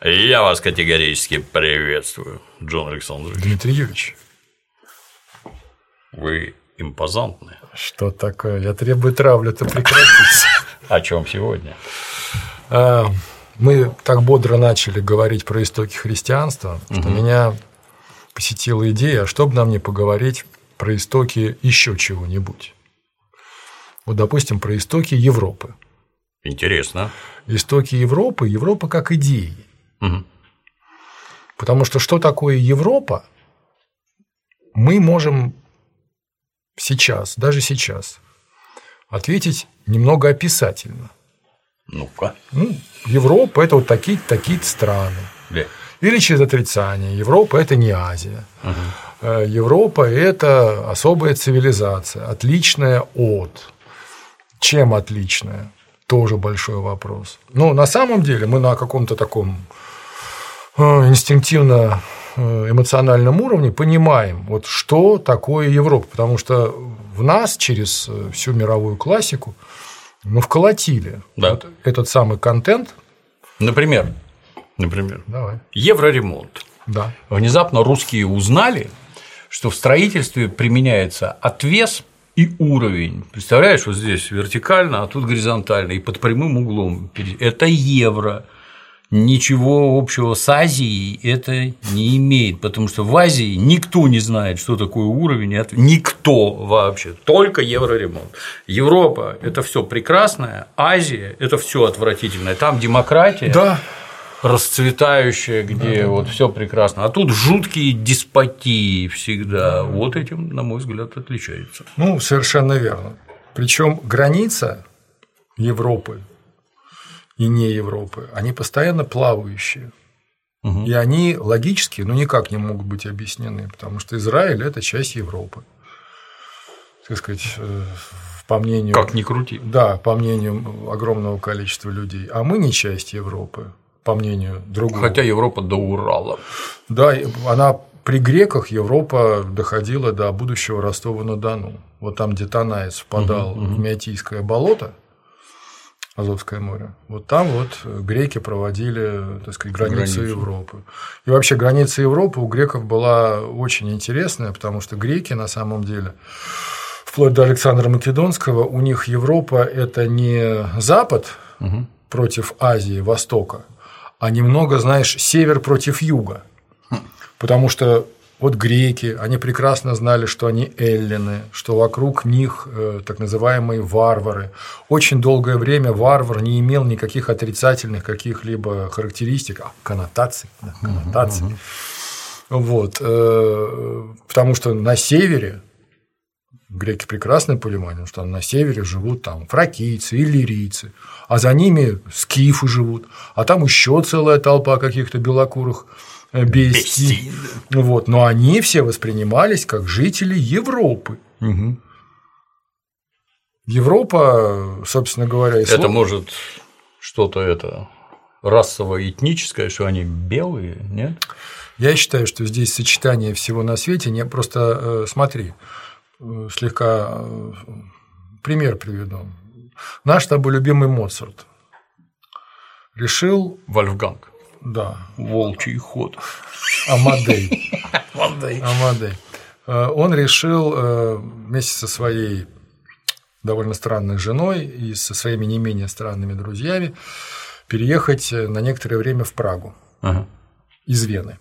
Я вас категорически приветствую, Джон Александрович. Дмитрий Юрьевич. Вы импозантны. Что такое? Я требую травлю-то прекратить. О чем сегодня? Мы так бодро начали говорить про истоки христианства, что меня посетила идея, что бы нам не поговорить про истоки еще чего-нибудь. Вот, допустим, про истоки Европы. Интересно. Истоки Европы – Европа как идеи. Потому что такое Европа, мы можем сейчас, даже сейчас, ответить немного описательно. Ну-ка. Европа – это вот такие-то страны. Да. Или через отрицание. Европа – это не Азия. Европа – это особая цивилизация, отличная от. Чем отличная? Тоже большой вопрос. Но на самом деле мы на каком-то таком инстинктивно-эмоциональном уровне понимаем, вот что такое Европа. Потому что в нас через всю мировую классику вколотили вот этот самый контент. Например, Давай. Евроремонт. Да. Внезапно русские узнали, что в строительстве применяется отвес и уровень. Представляешь, вот здесь вертикально, а тут горизонтально, и под прямым углом. Это евро. Ничего общего с Азией это не имеет, потому что в Азии никто не знает, что такое уровень, никто вообще, только евроремонт. Европа – это все прекрасное, Азия – это все отвратительное, там демократия. Да. Расцветающая, где вот все прекрасно, а тут жуткие деспотии всегда. Вот этим, на мой взгляд, отличается. Совершенно верно. Причем граница Европы и не Европы, они постоянно плавающие. И они логически, никак не могут быть объяснены, потому что Израиль – это часть Европы. Так сказать, по мнению… Как ни крути. Да, по мнению огромного количества людей. А мы не часть Европы, по мнению другого. Хотя Европа до Урала. Да, она при греках Европа доходила до будущего Ростова-на-Дону. Вот там, где Танаис впадал в Меотийское болото, Азовское море, вот там греки проводили, так сказать, границу Европы. И вообще граница Европы у греков была очень интересная, потому что греки на самом деле, вплоть до Александра Македонского, у них Европа – это не Запад против Азии, Востока, а немного, север против юга. Потому что вот греки, они прекрасно знали, что они эллины, что вокруг них так называемые варвары. Очень долгое время варвар не имел никаких отрицательных каких-либо характеристик, коннотаций. Да, коннотаций. Вот. Потому что на севере греки прекрасно понимали, что на севере живут там фракийцы, иллирийцы, а за ними скифы живут, а там еще целая толпа каких-то белокурых бестий. Вот. Но они все воспринимались как жители Европы. Европа, собственно говоря, это может что-то расово-этническое, что они белые, нет? Я считаю, что здесь сочетание всего на свете. Просто смотри, слегка пример приведу. Наш с тобой любимый Моцарт решил… Вольфганг. Да. Волчий ход. Амадей. Он решил вместе со своей довольно странной женой и со своими не менее странными друзьями переехать на некоторое время в Прагу из Вены.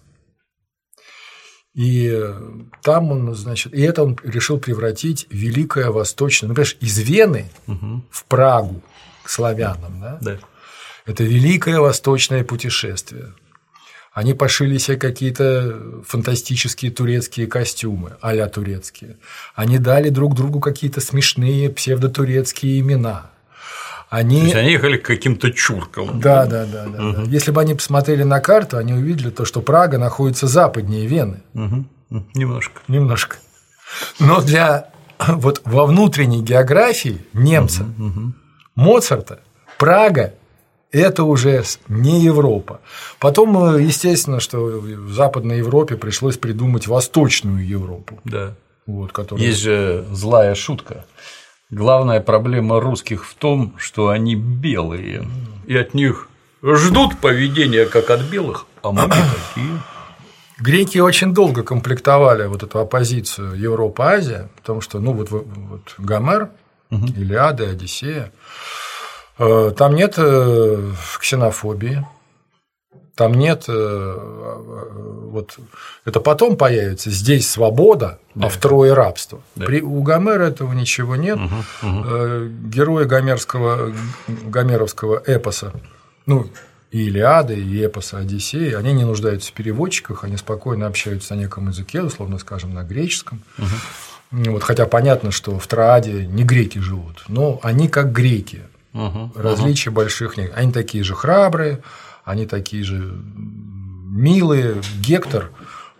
И там он, и это он решил превратить в Великое Восточное, понимаешь, из Вены в Прагу к славянам, да? Да. Это Великое Восточное путешествие. Они пошили себе какие-то фантастические турецкие костюмы, а-ля турецкие. Они дали друг другу какие-то смешные псевдотурецкие имена. То есть они ехали к каким-то чуркам. Да. Если бы они посмотрели на карту, они увидели то, что Прага находится западнее Вены. Немножко. Но во внутренней географии немца, Моцарта, Прага – это уже не Европа. Потом, естественно, что в Западной Европе пришлось придумать Восточную Европу. Да. Которая… Есть же злая шутка. Главная проблема русских в том, что они белые, и от них ждут поведения как от белых, а мы не такие. Греки очень долго комплектовали вот эту оппозицию Европа-Азия, потому что, ну, вот Гомер, Илиада, Одиссея, там нет ксенофобии, там нет, вот это потом появится, здесь свобода, да, а втрое рабство. Да. У Гомера этого ничего нет. Герои гомеровского эпоса, ну, и Илиады, и эпоса Одиссеи, они не нуждаются в переводчиках, они спокойно общаются на неком языке, условно скажем, на греческом. Вот, хотя понятно, что в Троаде не греки живут, но они как греки. Различий больших нет. Они такие же храбрые, они такие же милые. Гектор,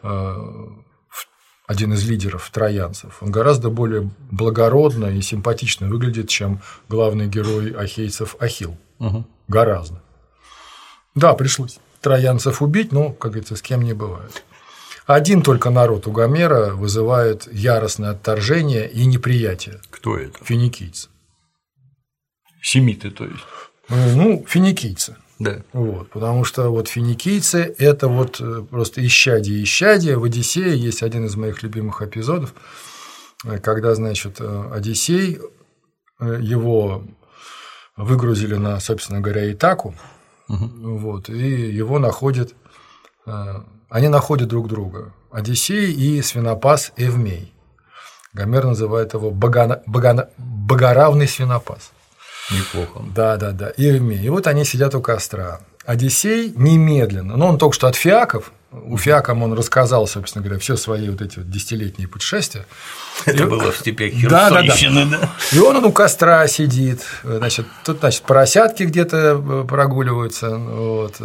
один из лидеров троянцев, он гораздо более благородно и симпатично выглядит, чем главный герой ахейцев Ахилл. Гораздо. Да, пришлось троянцев убить, но, как говорится, с кем не бывает. Один только народ у Гомера вызывает яростное отторжение и неприятие. Кто это? Финикийцы. Семиты, то есть. Ну, финикийцы. Да. Вот, потому что вот финикийцы – это вот просто исчадие. В «Одиссее» есть один из моих любимых эпизодов, когда, значит, Одиссей, его выгрузили на, собственно говоря, Итаку, вот, и его находят, они находят друг друга, Одиссей и свинопас Эвмей. Гомер называет его богоравный свинопас. Неплохо. Да. Эвмей. И вот они сидят у костра. Одиссей немедленно, он только что от фиаков, у фиакам он рассказал, собственно говоря, все свои вот эти вот десятилетние путешествия. Это было в степях Херсонщины, да. И он у костра сидит, значит, тут, значит, поросятки где-то прогуливаются, вот.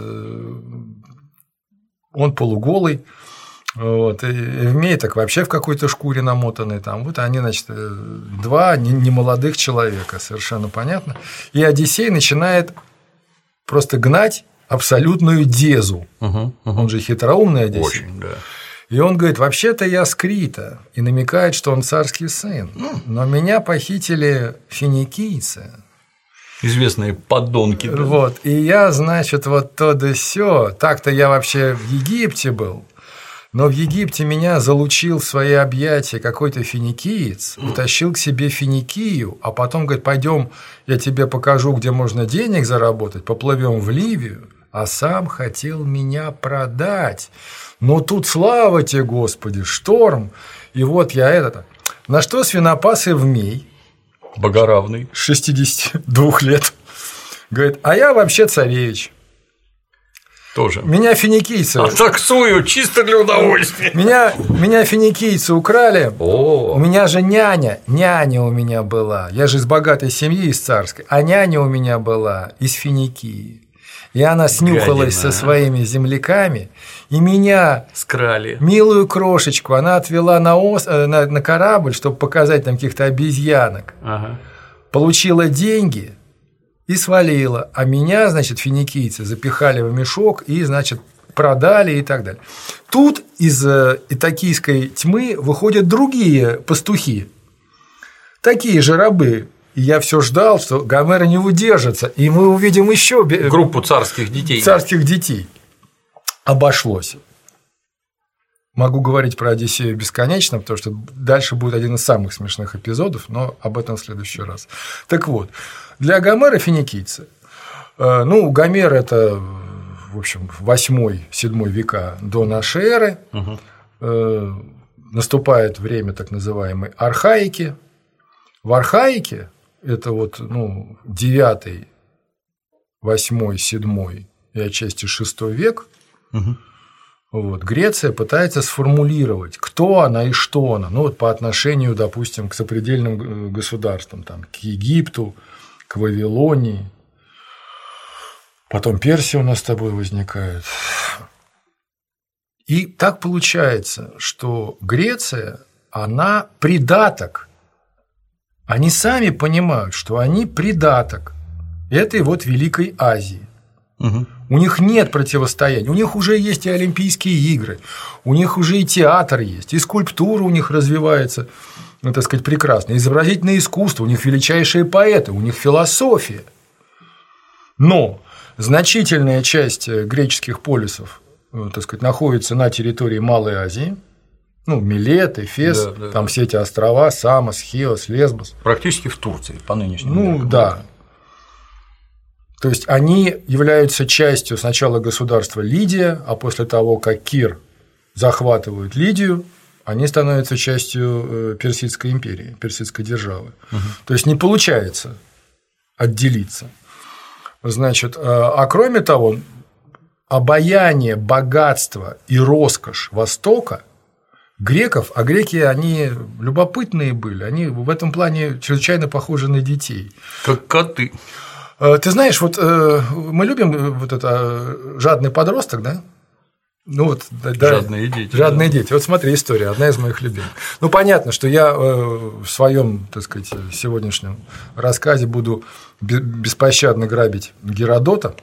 Он полуголый, вот, и Эвмей так вообще в какой-то шкуре намотанный там. Вот они, значит, два немолодых человека, совершенно понятно. И Одиссей начинает просто гнать абсолютную дезу. Он же хитроумный Одиссей. Очень, да. И он говорит: вообще-то я с Крита, и намекает, что он царский сын. Но меня похитили финикийцы. Известные подонки. Да? Вот. И я, значит, вот то да сё. Так-то я вообще в Египте был. Но в Египте меня залучил в свои объятия какой-то финикиец, утащил к себе Финикию, а потом говорит: пойдем, я тебе покажу, где можно денег заработать, поплывем в Ливию, а сам хотел меня продать. Но тут, слава тебе, Господи, шторм, и вот я это. На что свинопас Эвмей, богоравный, 62 лет, говорит: а я вообще царевич. Тоже. Меня финикийцы. Таксую чисто для удовольствия. Меня финикийцы украли. О. У меня же няня у меня была. Я же из богатой семьи, из царской. А няня у меня была из Финикии. И она снюхалась со своими земляками, и меня, скрали. Милую крошечку, она отвела на корабль, чтобы показать там каких-то обезьянок. Получила деньги и свалила, а меня, значит, финикийцы запихали в мешок и, значит, продали и так далее. Тут из итакийской тьмы выходят другие пастухи, такие же рабы. И я все ждал, что Гомер не удержится, и мы увидим еще группу царских детей. Обошлось. Могу говорить про Одиссею бесконечно, потому что дальше будет один из самых смешных эпизодов, но об этом в следующий раз. Так вот, для Гомера финикийцы. Ну, Гомер – это, в общем, 8-7 века до нашей эры. Наступает время так называемой архаики. В архаике это вот, 9, 8, 7 и отчасти 6 век. Вот, Греция пытается сформулировать, кто она и что она, вот по отношению, допустим, к сопредельным государствам, там, к Египту, к Вавилонии, потом Персия у нас с тобой возникает. И так получается, что Греция, она придаток. Они сами понимают, что они придаток этой вот Великой Азии. У них нет противостояния, у них уже есть и Олимпийские игры, у них уже и театр есть, и скульптура у них развивается, так сказать, прекрасно, изобразительное искусство, у них величайшие поэты, у них философия. Но Значительная часть греческих полисов, так сказать, находится на территории Малой Азии. Ну, Милет, Эфес, там все эти острова, Самос, Хиос, Лесбос. Практически в Турции по нынешнему меркам. Да. То есть они являются частью сначала государства Лидия, а после того, как Кир захватывает Лидию, они становятся частью Персидской империи, Персидской державы. То есть не получается отделиться. Значит, а кроме того, обаяние, богатство и роскошь Востока греков, а греки, они любопытные были, они в этом плане чрезвычайно похожи на детей. Как коты. Ты знаешь, вот мы любим вот это жадный подросток, да? Ну вот, жадные дети. Жадные дети. Вот смотри, история, одна из моих любимых. Ну, понятно, что я в своем, так сказать, сегодняшнем рассказе буду беспощадно грабить Геродота.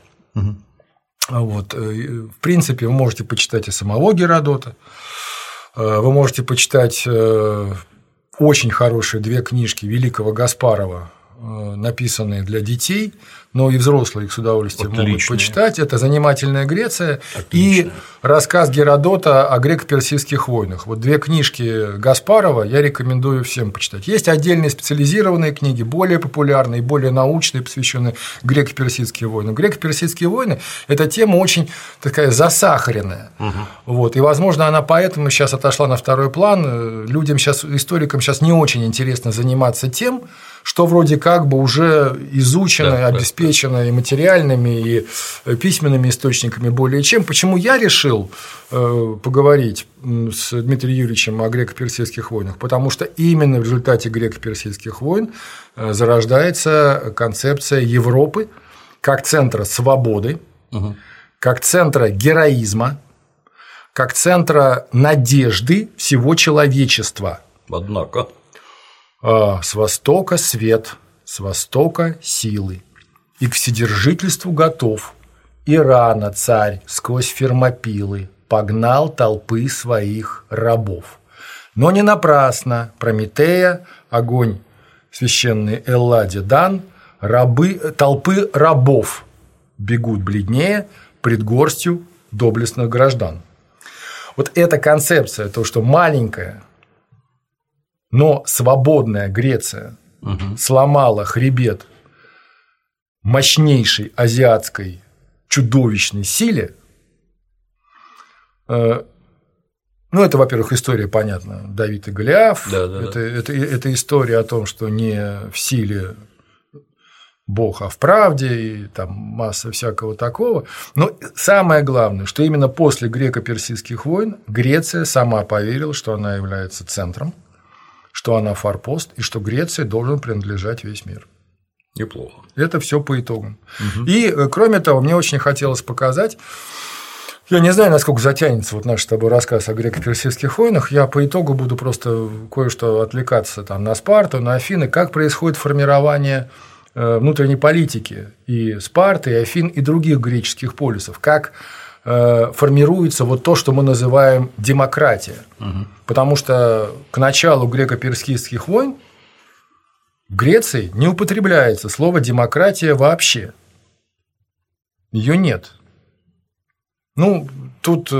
Вот. В принципе, вы можете почитать и самого Геродота. Вы можете почитать очень хорошие 2 книжки великого Гаспарова, написанные для детей, но и взрослые их с удовольствием могут почитать. Это «Занимательная Греция» и рассказ Геродота о греко-персидских войнах. Вот 2 книжки Гаспарова я рекомендую всем почитать. Есть отдельные специализированные книги, более популярные, более научные, посвященные греко-персидским войнам. Греко-персидские войны – это тема очень такая засахаренная. Вот. И, возможно, она поэтому сейчас отошла на второй план. Людям сейчас, историкам сейчас не очень интересно заниматься тем, что вроде как бы уже изучено, обеспечено и материальными, и письменными источниками более чем. Почему я решил поговорить с Дмитрием Юрьевичем о греко-персидских войнах? Потому что именно в результате греко-персидских войн зарождается концепция Европы как центра свободы, как центра героизма, как центра надежды всего человечества. Однако. С востока свет, с востока силы, и к вседержительству готов. И рано царь сквозь Фермопилы погнал толпы своих рабов. Но не напрасно Прометея, огонь священный Элладе дан, толпы рабов бегут бледнее пред горстью доблестных граждан. Вот эта концепция, то, что маленькая, но свободная Греция сломала хребет мощнейшей азиатской чудовищной силе. Ну, это, во-первых, история, понятно, Давид и Голиаф. Это история о том, что не в силе Бог, а в правде, и там масса всякого такого. Но самое главное, что именно после греко-персидских войн Греция сама поверила, что она является центром, что она форпост, и что Греции должен принадлежать весь мир. Неплохо. Это все по итогам. И, кроме того, мне очень хотелось показать, я не знаю, насколько затянется вот наш с тобой рассказ о греко-персидских войнах, я по итогу буду просто кое-что отвлекаться там на Спарту, на Афины, как происходит формирование внутренней политики и Спарты, и Афин, и других греческих полисов, как формируется вот то, что мы называем демократия. Потому что к началу греко-персидских войн в Греции не употребляется слово демократия вообще. Ее нет. Ну, тут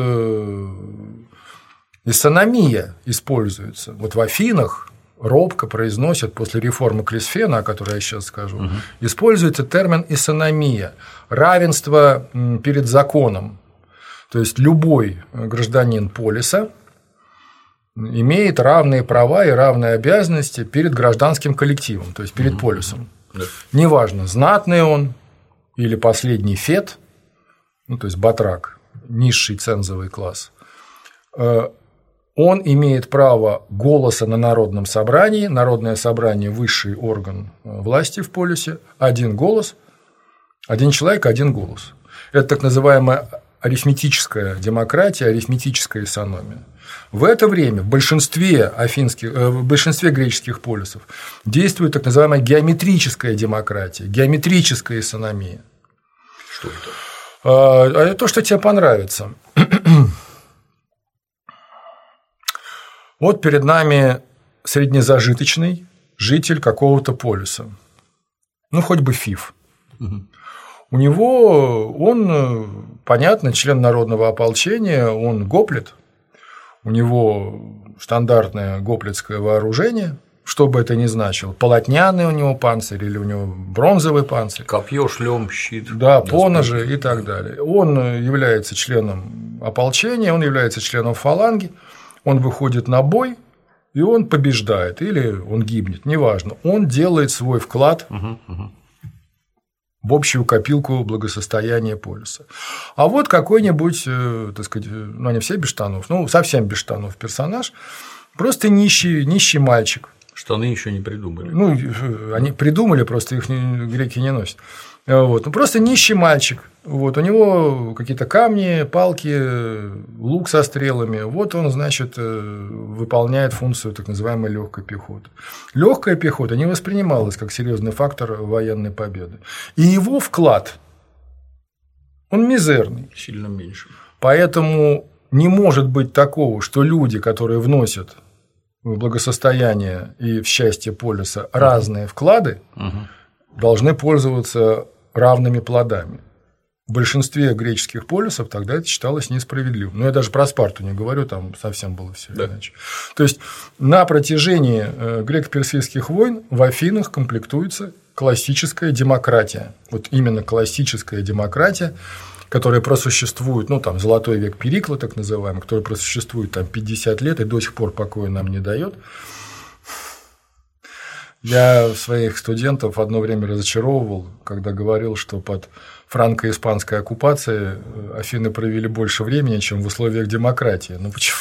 исономия используется. Вот в Афинах робко произносят после реформы Клисфена, о которой я сейчас скажу, используется термин исономия, равенство перед законом. То есть любой гражданин полиса имеет равные права и равные обязанности перед гражданским коллективом, то есть перед полисом. Неважно, знатный он или последний фет, ну, то есть батрак, низший цензовый класс, он имеет право голоса на народном собрании. Народное собрание – высший орган власти в полисе. Один голос, один человек, один голос. Это так называемая арифметическая демократия, арифметическая исономия. В это время в большинстве греческих полисов действует так называемая геометрическая демократия, геометрическая исономия. Что это? Это то, что тебе понравится. Вот перед нами среднезажиточный житель какого-то полиса, ну хоть бы Фив. у него, он, понятно, член народного ополчения, он гоплит, у него стандартное гоплитское вооружение, что бы это ни значило, полотняный у него панцирь или у него бронзовый панцирь. Копье, шлем, щит. Да, поножи и так далее. Он является членом ополчения, он является членом фаланги, он выходит на бой, и он побеждает, или он гибнет, неважно. Он делает свой вклад в общую копилку благосостояния полиса. А вот какой-нибудь, так сказать, ну, они все без штанов, ну, совсем без штанов персонаж, просто нищий мальчик. Штаны еще не придумали. Ну, они придумали, просто их греки не носят. Вот. Ну, просто нищий мальчик. Вот. У него какие-то камни, палки, лук со стрелами. Вот он, значит, выполняет функцию так называемой легкой пехоты. Легкая пехота не воспринималась как серьезный фактор военной победы. И его вклад, он мизерный. Сильно меньше. Поэтому не может быть такого, что люди, которые вносят в благосостояние и в счастье полиса разные вклады, должны пользоваться равными плодами. В большинстве греческих полисов тогда это считалось несправедливым. Но я даже про Спарту не говорю, там совсем было все иначе. То есть на протяжении греко-персидских войн в Афинах комплектуется классическая демократия. Вот именно классическая демократия, которая просуществует, ну, там, золотой век Перикла, так называемый, который просуществует там 50 лет и до сих пор покоя нам не дает. Я своих студентов одно время разочаровывал, когда говорил, что под франко-испанской оккупацией Афины провели больше времени, чем в условиях демократии. Ну почему?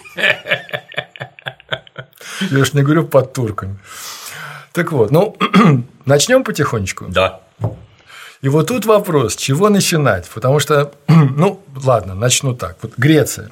Я ж не говорю под турками. Так вот, ну, начнем потихонечку. Да. И вот тут вопрос, с чего начинать? Потому что, ну, ладно, начну так. Вот Греция.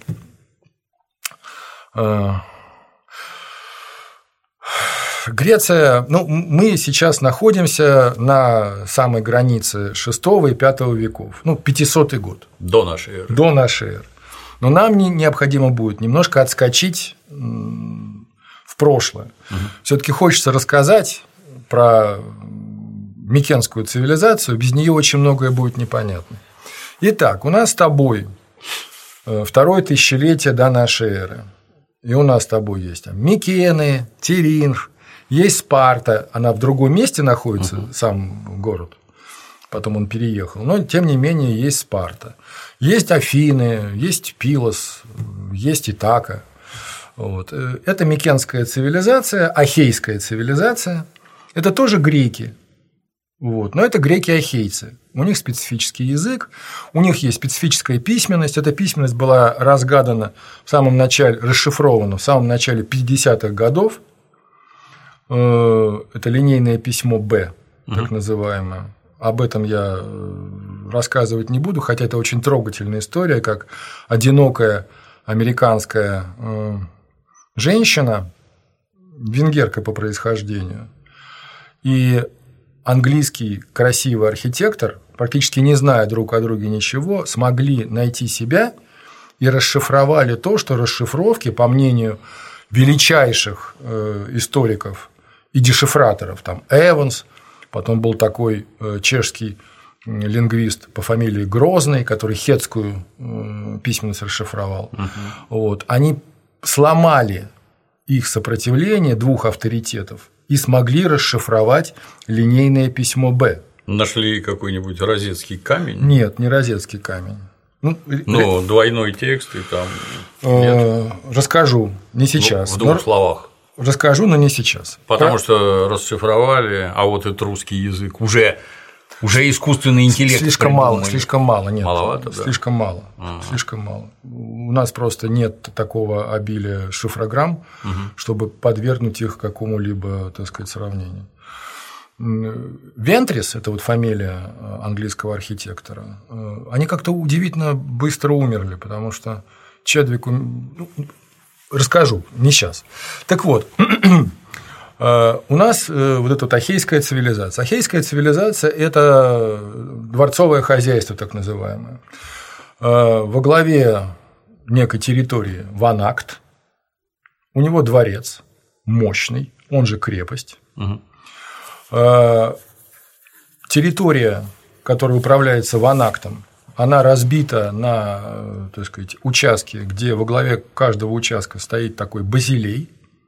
Греция, ну, мы сейчас находимся на самой границе VI и V веков, ну, 500 год. До нашей эры. До нашей эры. Но нам необходимо будет немножко отскочить в прошлое. Все-таки хочется рассказать про Микенскую цивилизацию, без нее очень многое будет непонятно. Итак, у нас с тобой второе тысячелетие до нашей эры. И у нас с тобой есть там Микены, Теринх, есть Спарта, она в другом месте находится, сам город, потом он переехал, но тем не менее есть Спарта. Есть Афины, есть Пилос, есть Итака. Вот. Это Микенская цивилизация, Ахейская цивилизация, это тоже греки. Вот. Но это греки-ахейцы. У них специфический язык, у них есть специфическая письменность. Эта письменность была разгадана в самом начале, расшифрована в самом начале 50-х годов. Это линейное письмо Б, так называемое. Об этом я рассказывать не буду, хотя это очень трогательная история, как одинокая американская женщина, венгерка по происхождению, и английский красивый архитектор, практически не зная друг о друге ничего, смогли найти себя и расшифровали то, что расшифровки, по мнению величайших историков и дешифраторов, там Эванс, потом был такой чешский лингвист по фамилии Грозный, который хетскую письменность расшифровал, вот, они сломали их сопротивление двух авторитетов и смогли расшифровать линейное письмо Б. Нашли какой-нибудь розетский камень? Нет, не розетский камень. Ну, двойной текст и там. Нет. Расскажу, не сейчас. В двух словах. Расскажу, но не сейчас. Потому что расшифровали, а вот этот русский язык уже искусственный интеллект. Слишком мало, нет. Маловато, да? Слишком мало. Слишком мало. У нас просто нет такого обилия шифрограмм, чтобы подвергнуть их какому-либо, так сказать, сравнению. Вентрис – это вот фамилия английского архитектора, они как-то удивительно быстро умерли, потому что Чедвику… Расскажу, не сейчас. Так вот, у нас вот эта вот ахейская цивилизация. Ахейская цивилизация – это дворцовое хозяйство, так называемое. Во главе некой территории Ванакт, у него дворец мощный, он же крепость. Территория, которая управляется ванактом, она разбита на, так сказать, участки, где во главе каждого участка стоит такой базилей.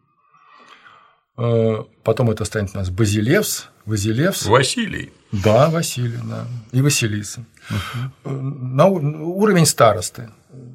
Потом это станет у нас Базилевс. Василий. Да, Василий, да. И Василиса. На уровень старосты.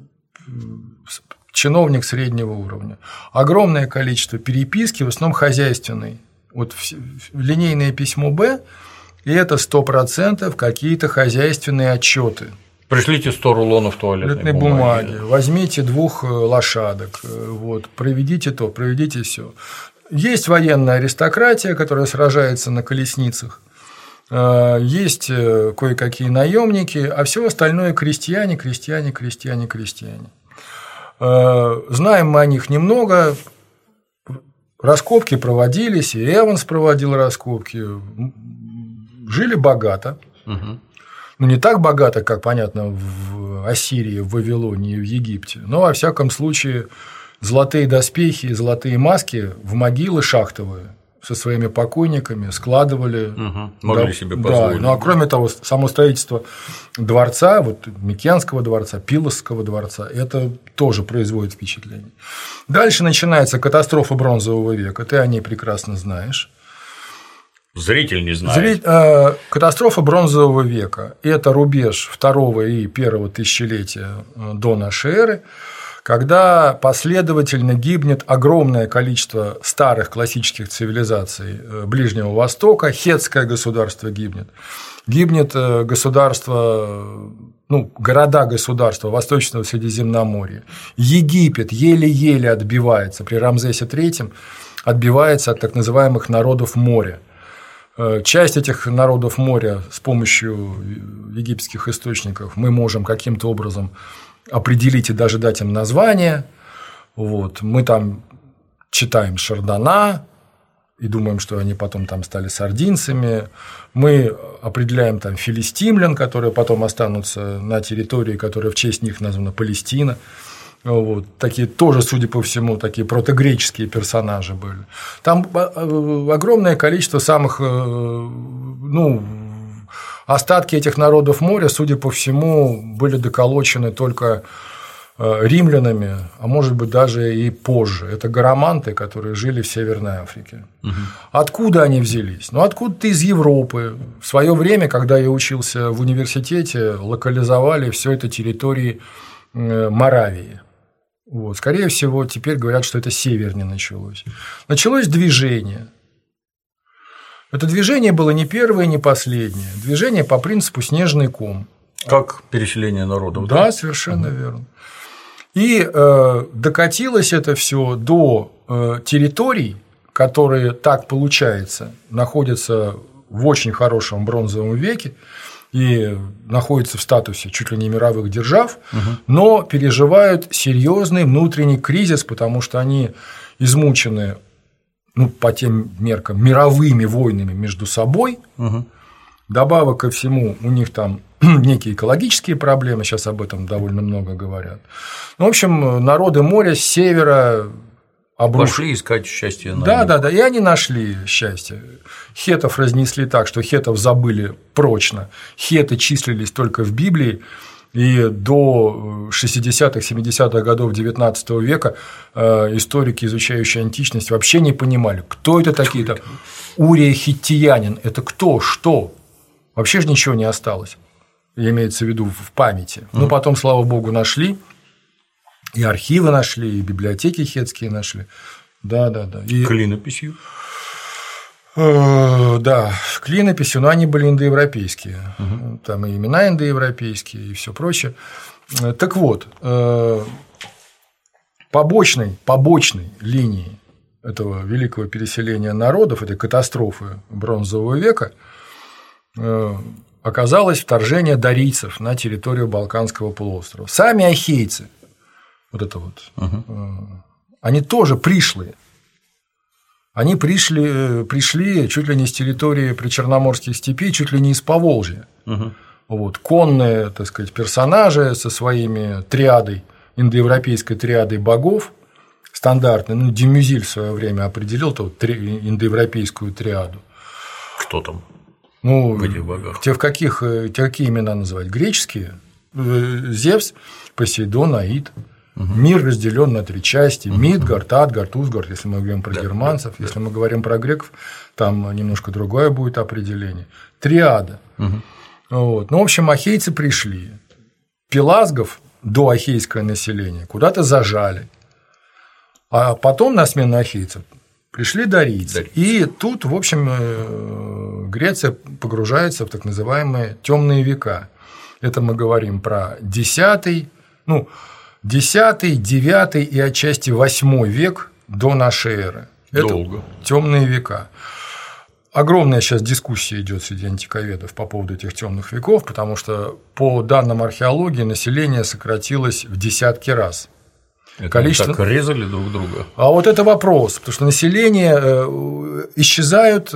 Чиновник среднего уровня. Огромное количество переписки, в основном хозяйственной. Вот линейное письмо Б, и это 100% какие-то хозяйственные отчеты. Пришлите 100 рулонов туалетной бумаги. Возьмите 2 лошадок. Вот, проведите то, проведите все. Есть военная аристократия, которая сражается на колесницах. Есть кое-какие наемники, а все остальное крестьяне. Знаем мы о них немного. Раскопки проводились, и Эванс проводил раскопки. Жили богато. Ну, не так богато, как, понятно, в Ассирии, в Вавилоне и в Египте, но, во всяком случае, золотые доспехи, золотые маски в могилы шахтовые со своими покойниками складывали. Могли себе позволить. Да, ну, а кроме того, само строительство дворца, вот Микенского дворца, Пилосского дворца, это тоже производит впечатление. Дальше начинается катастрофа Бронзового века, ты о ней прекрасно знаешь. Зритель не знает. Катастрофа Бронзового века – это рубеж 2 и 1 тысячелетия до нашей эры, когда последовательно гибнет огромное количество старых классических цивилизаций Ближнего Востока, хеттское государство гибнет государство, ну, города-государства Восточного Средиземноморья, Египет еле-еле отбивается, при Рамзесе III отбивается от так называемых народов моря. Часть этих народов моря с помощью египетских источников мы можем каким-то образом определить и даже дать им название. Вот. Мы там читаем Шардана и думаем, что они потом там стали сардинцами. Мы определяем там филистимлян, которые потом останутся на территории, которая в честь них названа Палестина. Вот. Такие тоже, судя по всему, такие протогреческие персонажи были. Там огромное количество самых, ну, остатки этих народов моря, судя по всему, были доколочены только римлянами, а может быть даже и позже. Это гараманты, которые жили в Северной Африке. Откуда они взялись? Ну, откуда-то из Европы. В свое время, когда я учился в университете, локализовали все это территории Моравии. Вот. Скорее всего, теперь говорят, что это севернее началось. Началось движение. Это движение было не первое, не последнее. Движение по принципу снежный ком. Как переселение народов. Да, совершенно верно. И докатилось это все до территорий, которые, так получается, находятся в очень хорошем бронзовом веке и находятся в статусе чуть ли не мировых держав, но переживают серьезный внутренний кризис, потому что они измучены, ну, по тем меркам, мировыми войнами между собой. Добавок ко всему, у них там некие экологические проблемы, сейчас об этом довольно много говорят. Ну, в общем, народы моря с севера пошли искать счастье на юг. Да, и они нашли счастье. Хеттов разнесли так, что хеттов забыли прочно. Хетты числились только в Библии, и до 60-х, 70-х годов XIX века историки, изучающие античность, вообще не понимали, кто это такие-то. Урия Хиттиянин – это кто, что? Вообще же ничего не осталось. Имеется в виду в памяти. Но потом, слава богу, нашли. И архивы нашли, и библиотеки хеттские нашли. Да. И... клинописью. Да, клинописью, но они были индоевропейские. Там и имена индоевропейские, и все прочее. Так вот, побочной линии этого великого переселения народов, этой катастрофы Бронзового века, оказалось вторжение дарийцев на территорию Балканского полуострова. Сами ахейцы, вот это вот, они тоже пришлые. Они пришли чуть ли не с территории причерноморских степей, чуть ли не из Поволжья. Вот, конные, так сказать, персонажи со своими триадой, индоевропейской триадой богов, стандартной. Ну, Демюзиль в свое время определил индоевропейскую триаду. Кто там? Ну, в этих богах. Какие имена называть? Греческие? Зевс, Посейдон, Аид. Мир разделен на 3 части: Мидгард, Адгард, Усгард, если мы говорим про германцев, если мы говорим про греков, там немножко другое будет определение. Триада. Вот. Ну, в общем, ахейцы пришли. Пелазгов, доахейское население, куда-то зажали. А потом на смену ахейцев пришли дарийцы. И тут, в общем, Греция погружается в так называемые темные века. Это мы говорим про 10, 9 и отчасти 8 век до нашей эры. Долго. Темные века. Огромная сейчас дискуссия идет среди антиковедов по поводу этих темных веков, потому что по данным археологии население сократилось в десятки раз. Это количество... так резали друг друга. А вот это вопрос, потому что население исчезают,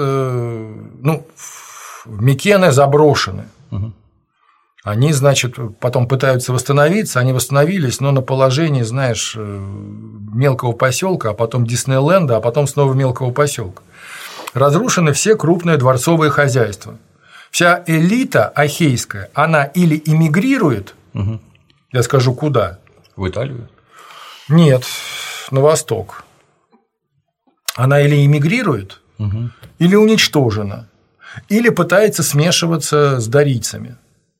Микены заброшены. Они, значит, потом пытаются восстановиться, они восстановились, но на положении, знаешь, мелкого поселка, а потом Диснейленда, а потом снова мелкого поселка. Разрушены все крупные дворцовые хозяйства. Вся элита ахейская, она или эмигрирует, я скажу, куда? В Италию? Нет, на восток. Она или эмигрирует, или уничтожена, или пытается смешиваться с дарийцами.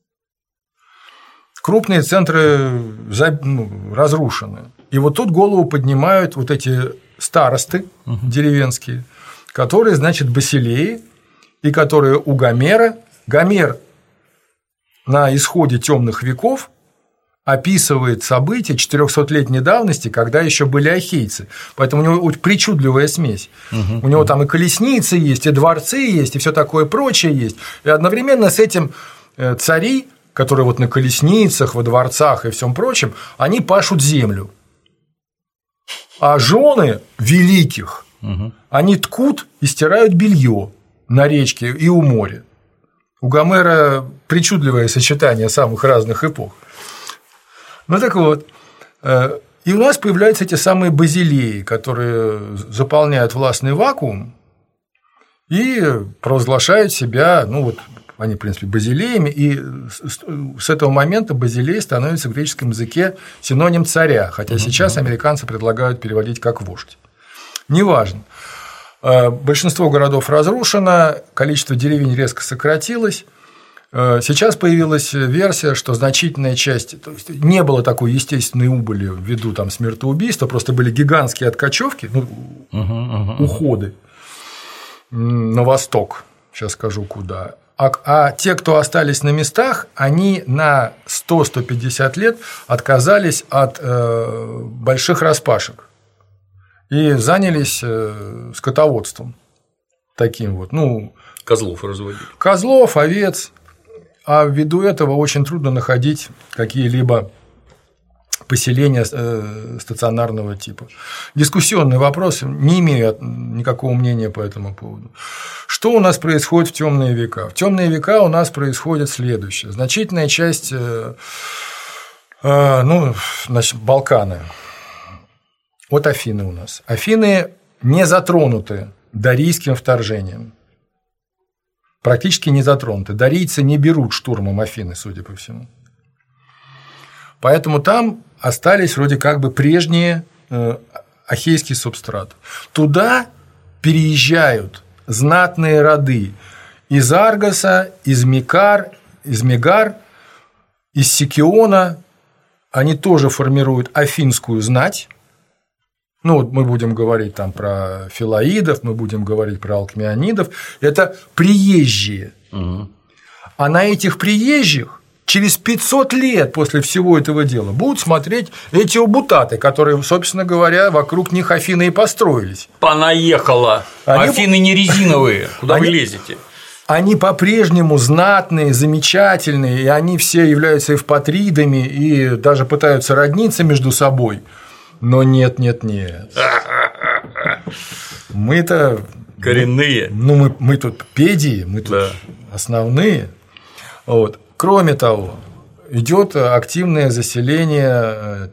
Крупные центры разрушены. И вот тут голову поднимают вот эти старосты деревенские, которые, значит, басилеи, и которые у Гомера. Гомер на исходе темных веков описывает события 400-летней давности, когда еще были ахейцы. Поэтому у него причудливая смесь. У него там и колесницы есть, и дворцы есть, и все такое прочее есть. И одновременно с этим цари, которые вот на колесницах, во дворцах и всем прочем, они пашут землю. А жены великих, они ткут и стирают белье на речке и у моря. У Гомера причудливое сочетание самых разных эпох. Ну так вот, и у нас появляются эти самые базилеи, которые заполняют властный вакуум и провозглашают себя, они, в принципе, базилеями, и с этого момента базилей становится в греческом языке синоним царя, хотя сейчас американцы предлагают переводить как вождь. Неважно. Большинство городов разрушено, количество деревень резко сократилось. Сейчас появилась версия, что значительная часть, то есть не было такой естественной убыли ввиду там смертоубийства, просто были гигантские откачевки, уходы на восток, сейчас скажу куда. А те, кто остались на местах, они на 100-150 лет отказались от больших распашек и занялись скотоводством таким вот, козлов разводили. Козлов, овец. А ввиду этого очень трудно находить какие-либо поселения стационарного типа. Дискуссионный вопрос, не имею никакого мнения по этому поводу. Что у нас происходит в темные века? В темные века у нас происходит следующее. Значительная часть, Балканы. Вот Афины у нас. Афины не затронуты дарийским вторжением. Практически не затронуты. Дарийцы не берут штурмом Афины, судя по всему. Поэтому там остались вроде как бы прежние ахейский субстрат. Туда переезжают знатные роды из Аргоса, из Мегар, из Сикиона. Они тоже формируют афинскую знать. Мы будем говорить там про филоидов, мы будем говорить про алкмеонидов. Это приезжие. А на этих приезжих через 500 лет после всего этого дела будут смотреть эти обутаты, которые, собственно говоря, вокруг них Афины и построились. Понаехало! Афины не резиновые. Куда вы лезете? Они по-прежнему знатные, замечательные, и они все являются эвпатридами и даже пытаются родниться между собой. Но нет. Мы-то… Коренные. Мы тут педии, мы тут основные. Вот. Кроме того, идет активное заселение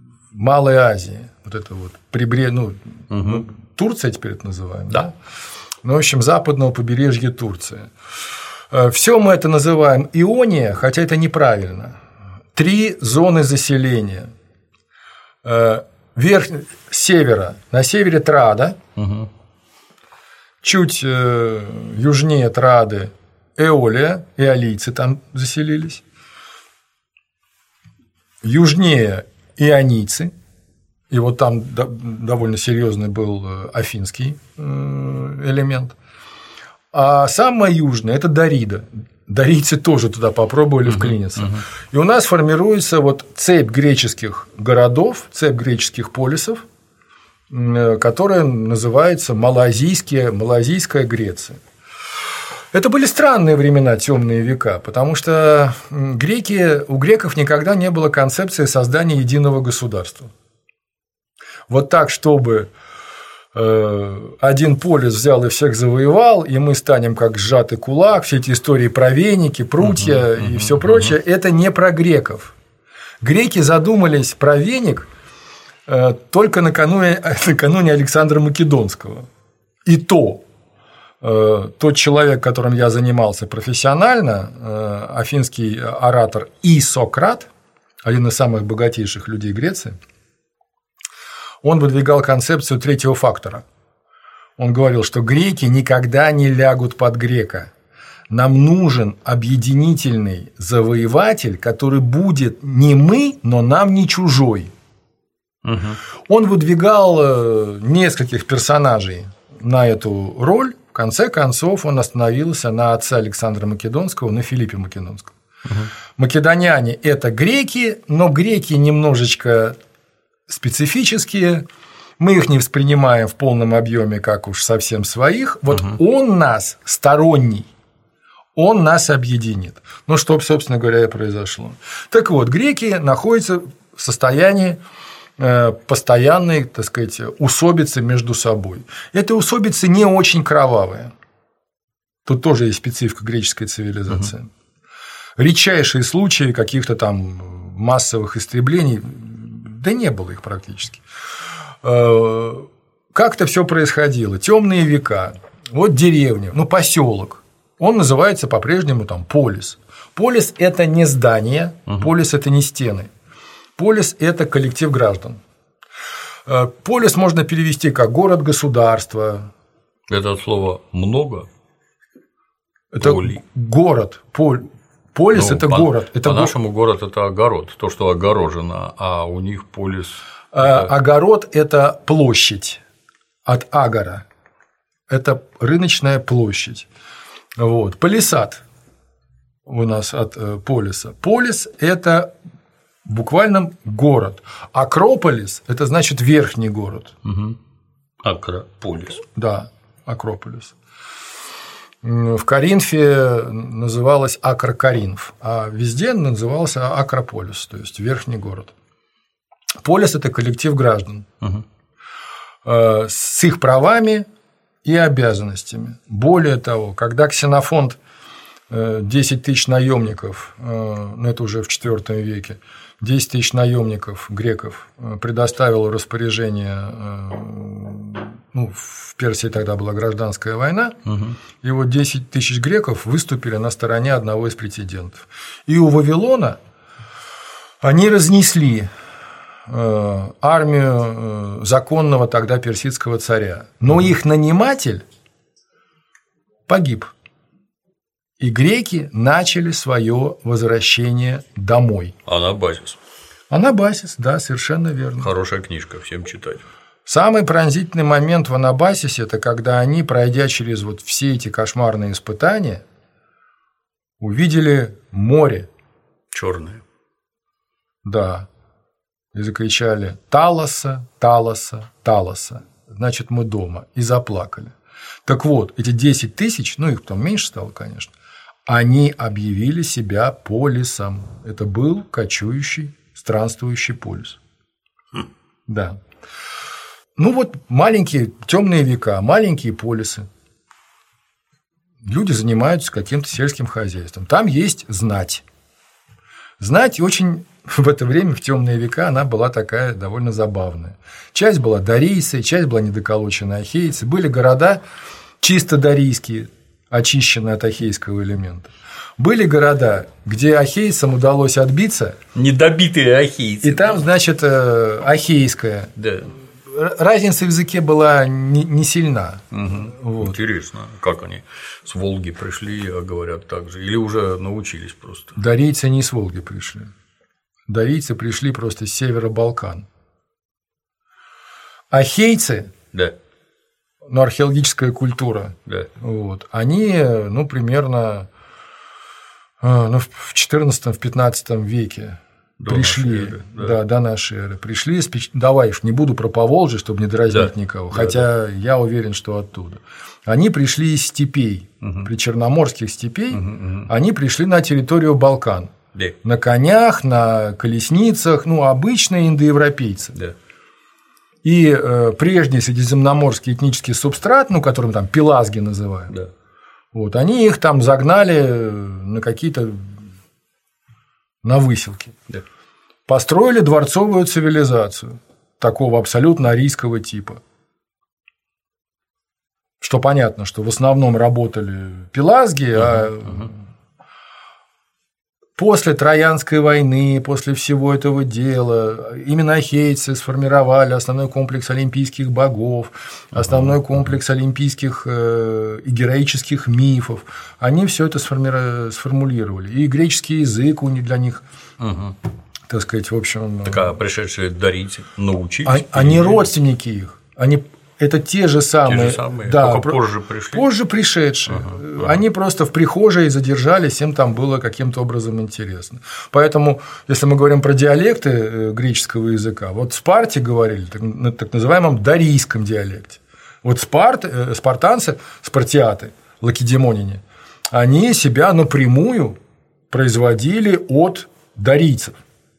Малой Азии. Вот это вот Турция теперь это называем. Да. ну, в общем, западного побережья Турции. Все мы это называем Иония, хотя это неправильно. 3 зоны заселения. С севера. На севере Трада, чуть южнее Трады Эолия, эолийцы там заселились. Южнее ионийцы, и вот там довольно серьезный был афинский элемент. А самое южное – это Дарида. Дарийцы тоже туда попробовали вклиниться. И у нас формируется вот цепь греческих городов, цепь греческих полисов, которая называется Малазийская Греция. Это были странные времена, темные века, потому что у греков никогда не было концепции создания единого государства. Вот так, чтобы один полис взял и всех завоевал, и мы станем как сжатый кулак, все эти истории про веники, прутья и все прочее, это не про греков. Греки задумались про веник только накануне Александра Македонского. И тот человек, которым я занимался профессионально, афинский оратор Сократ, один из самых богатейших людей Греции, он выдвигал концепцию третьего фактора. Он говорил, что греки никогда не лягут под грека. Нам нужен объединительный завоеватель, который будет не мы, но нам не чужой. Он выдвигал нескольких персонажей на эту роль. В конце концов, он остановился на отце Александра Македонского, на Филиппе Македонском. Македоняне – это греки, но греки немножечко специфические, мы их не воспринимаем в полном объеме как уж совсем своих. Вот он нас сторонний, он нас объединит. Ну, что, собственно говоря, и произошло. Так вот, греки находятся в состоянии постоянной, так сказать, усобицы между собой. Эта усобица не очень кровавая. Тут тоже есть специфика греческой цивилизации. Редчайшие случаи каких-то там массовых истреблений, да не было их практически. Как-то все происходило. Темные века. Вот деревня, поселок. Он называется по-прежнему там полис. Полис – это не здание, полис – это не стены. Полис – это коллектив граждан. Полис можно перевести как город-государство. Это от слова много. Это город. Полис – это город. По-нашему город – это огород, то, что огорожено, а у них полис. Огород – это площадь от агора. Это рыночная площадь. Вот. Полисад у нас от полиса. Полис – это буквально город. Акрополис – это значит верхний город. Акрополис. Да, Акрополис. В Коринфе называлось Акрокоринф, а везде назывался Акрополис, то есть верхний город. Полис – это коллектив граждан с их правами и обязанностями. Более того, когда Ксенофонт 10 тысяч наемников, это уже в IV веке, 10 тысяч наемников греков предоставил в распоряжение, в Персии тогда была гражданская война, и вот 10 тысяч греков выступили на стороне одного из претендентов. И у Вавилона они разнесли армию законного тогда персидского царя, но их наниматель погиб. И греки начали свое возвращение домой. Анабасис. Анабасис, да, совершенно верно. Хорошая книжка, всем читать. Самый пронзительный момент в Анабасисе – это когда они, пройдя через вот все эти кошмарные испытания, увидели море. Черное. Да. И закричали: «Талоса, Талоса, Талоса». Значит, мы дома. И заплакали. Так вот, эти 10 тысяч, их потом меньше стало, конечно, они объявили себя полисом. Это был кочующий, странствующий полис. Да. Маленькие темные века, маленькие полисы. Люди занимаются каким-то сельским хозяйством. Там есть знать. Знать очень в это время, в темные века, она была такая довольно забавная. Часть была дарийцы, часть была недоколоченные ахейцы. Были города, чисто дарийские, очищенные от ахейского элемента. Были города, где ахейцам удалось отбиться. Недобитые ахейцы. И там, значит, ахейская. Да. Разница в языке была не сильна. Угу. Вот. Интересно, как они с Волги пришли, а говорят так же, или уже научились просто? Дарийцы не с Волги пришли. Дарийцы пришли просто с севера Балкан. Ахейцы, да. Археологическая культура, да. Вот, они, примерно в XIV-XV веке пришли, до нашей эры, пришли, давай уж не буду про Поволжье, чтобы не дразнить никого, хотя я уверен, что оттуда. Они пришли из степей, причерноморских степей, они пришли на территорию Балкан, на конях, на колесницах, обычные индоевропейцы. И прежний средиземноморский этнический субстрат, которым там пелазги называют, вот, они их там загнали на какие-то на выселки. Построили дворцовую цивилизацию такого абсолютно арийского типа. Что понятно, что в основном работали пелазги, после Троянской войны, после всего этого дела, именно ахейцы сформировали основной комплекс олимпийских богов, основной комплекс олимпийских и героических мифов. Они все это сформулировали. И греческий язык для них, так сказать, в общем… Так, пришедшие дарийцы научились? Они родственники их. Это те же самые, да, только позже пришли. Позже пришедшие. Они просто в прихожей задержались, им там было каким-то образом интересно. Поэтому, если мы говорим про диалекты греческого языка, вот в Спарте говорили на так называемом дарийском диалекте. Вот спартанцы, спартиаты, лакедемоняне, они себя напрямую производили от дарийцев.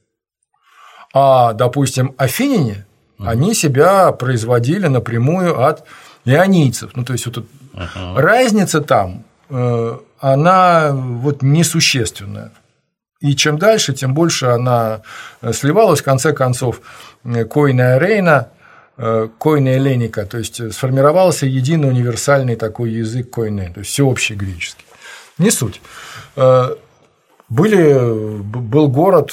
А, допустим, афиняне, они себя производили напрямую от ионийцев. То есть, вот разница там, она несущественная. И чем дальше, тем больше она сливалась. В конце концов, койная рейна, койная эллиника, то есть сформировался единый универсальный такой язык койный, то есть всеобщий греческий. Не суть. Был город,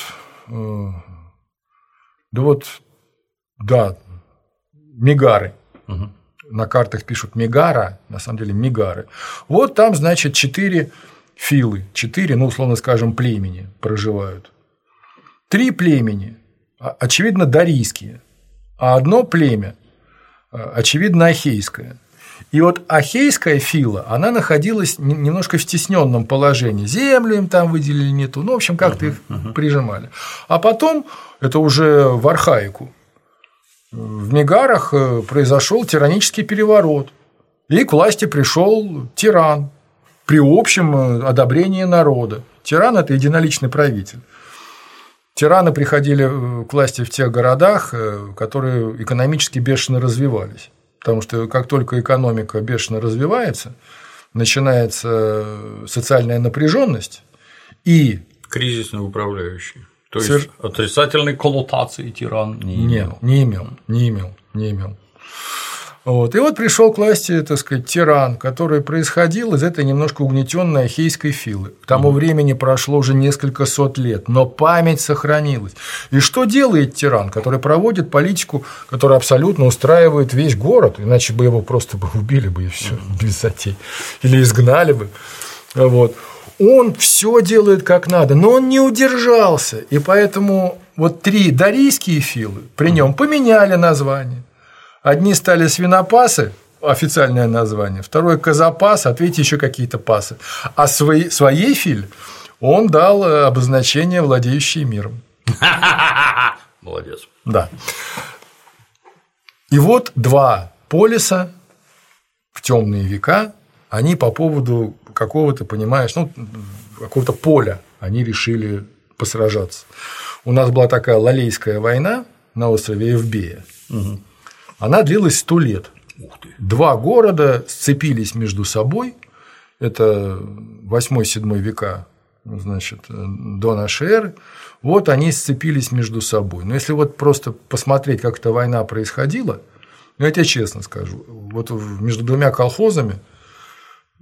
Мегары. На картах пишут Мегара, на самом деле Мегары. Вот там, значит, 4 филы, 4, условно скажем, племени проживают. 3 племени, очевидно, дарийские, а одно племя, очевидно, ахейское. И вот ахейская фила, она находилась немножко в стесненном положении. Землю им там выделили не ту, в общем, как-то их прижимали. А потом, это уже в архаику, в Мегарах произошел тиранический переворот, и к власти пришел тиран при общем одобрении народа. Тиран – это единоличный правитель. Тираны приходили к власти в тех городах, которые экономически бешено развивались. Потому что как только экономика бешено развивается, начинается социальная напряженность и… Кризисный управляющий. То есть отрицательной коннотации тиран не имел. Вот. И вот пришел к власти, так сказать, тиран, который происходил из этой немножко угнетенной ахейской филы. К тому времени прошло уже несколько сот лет, но память сохранилась. И что делает тиран, который проводит политику, которая абсолютно устраивает весь город, иначе бы его просто убили бы и все без затей, или изгнали бы. Вот. Он все делает как надо, но он не удержался, и поэтому вот 3 дарийские филы при нем поменяли название. Одни стали свинопасы, официальное название, второй козопас, а третий еще какие-то пасы. А своей филе он дал обозначение «владеющий миром». Молодец. Да. И вот 2 полиса в темные века, они по поводу какого-то, понимаешь, какого-то поля они решили посражаться. У нас была такая Лалейская война на острове Эвбея. Она длилась 100 лет. 2 города сцепились между собой. Это 8-7 века, значит, до нашей эры. Вот они сцепились между собой. Но если вот просто посмотреть, как эта война происходила, я тебе честно скажу, вот между 2 колхозами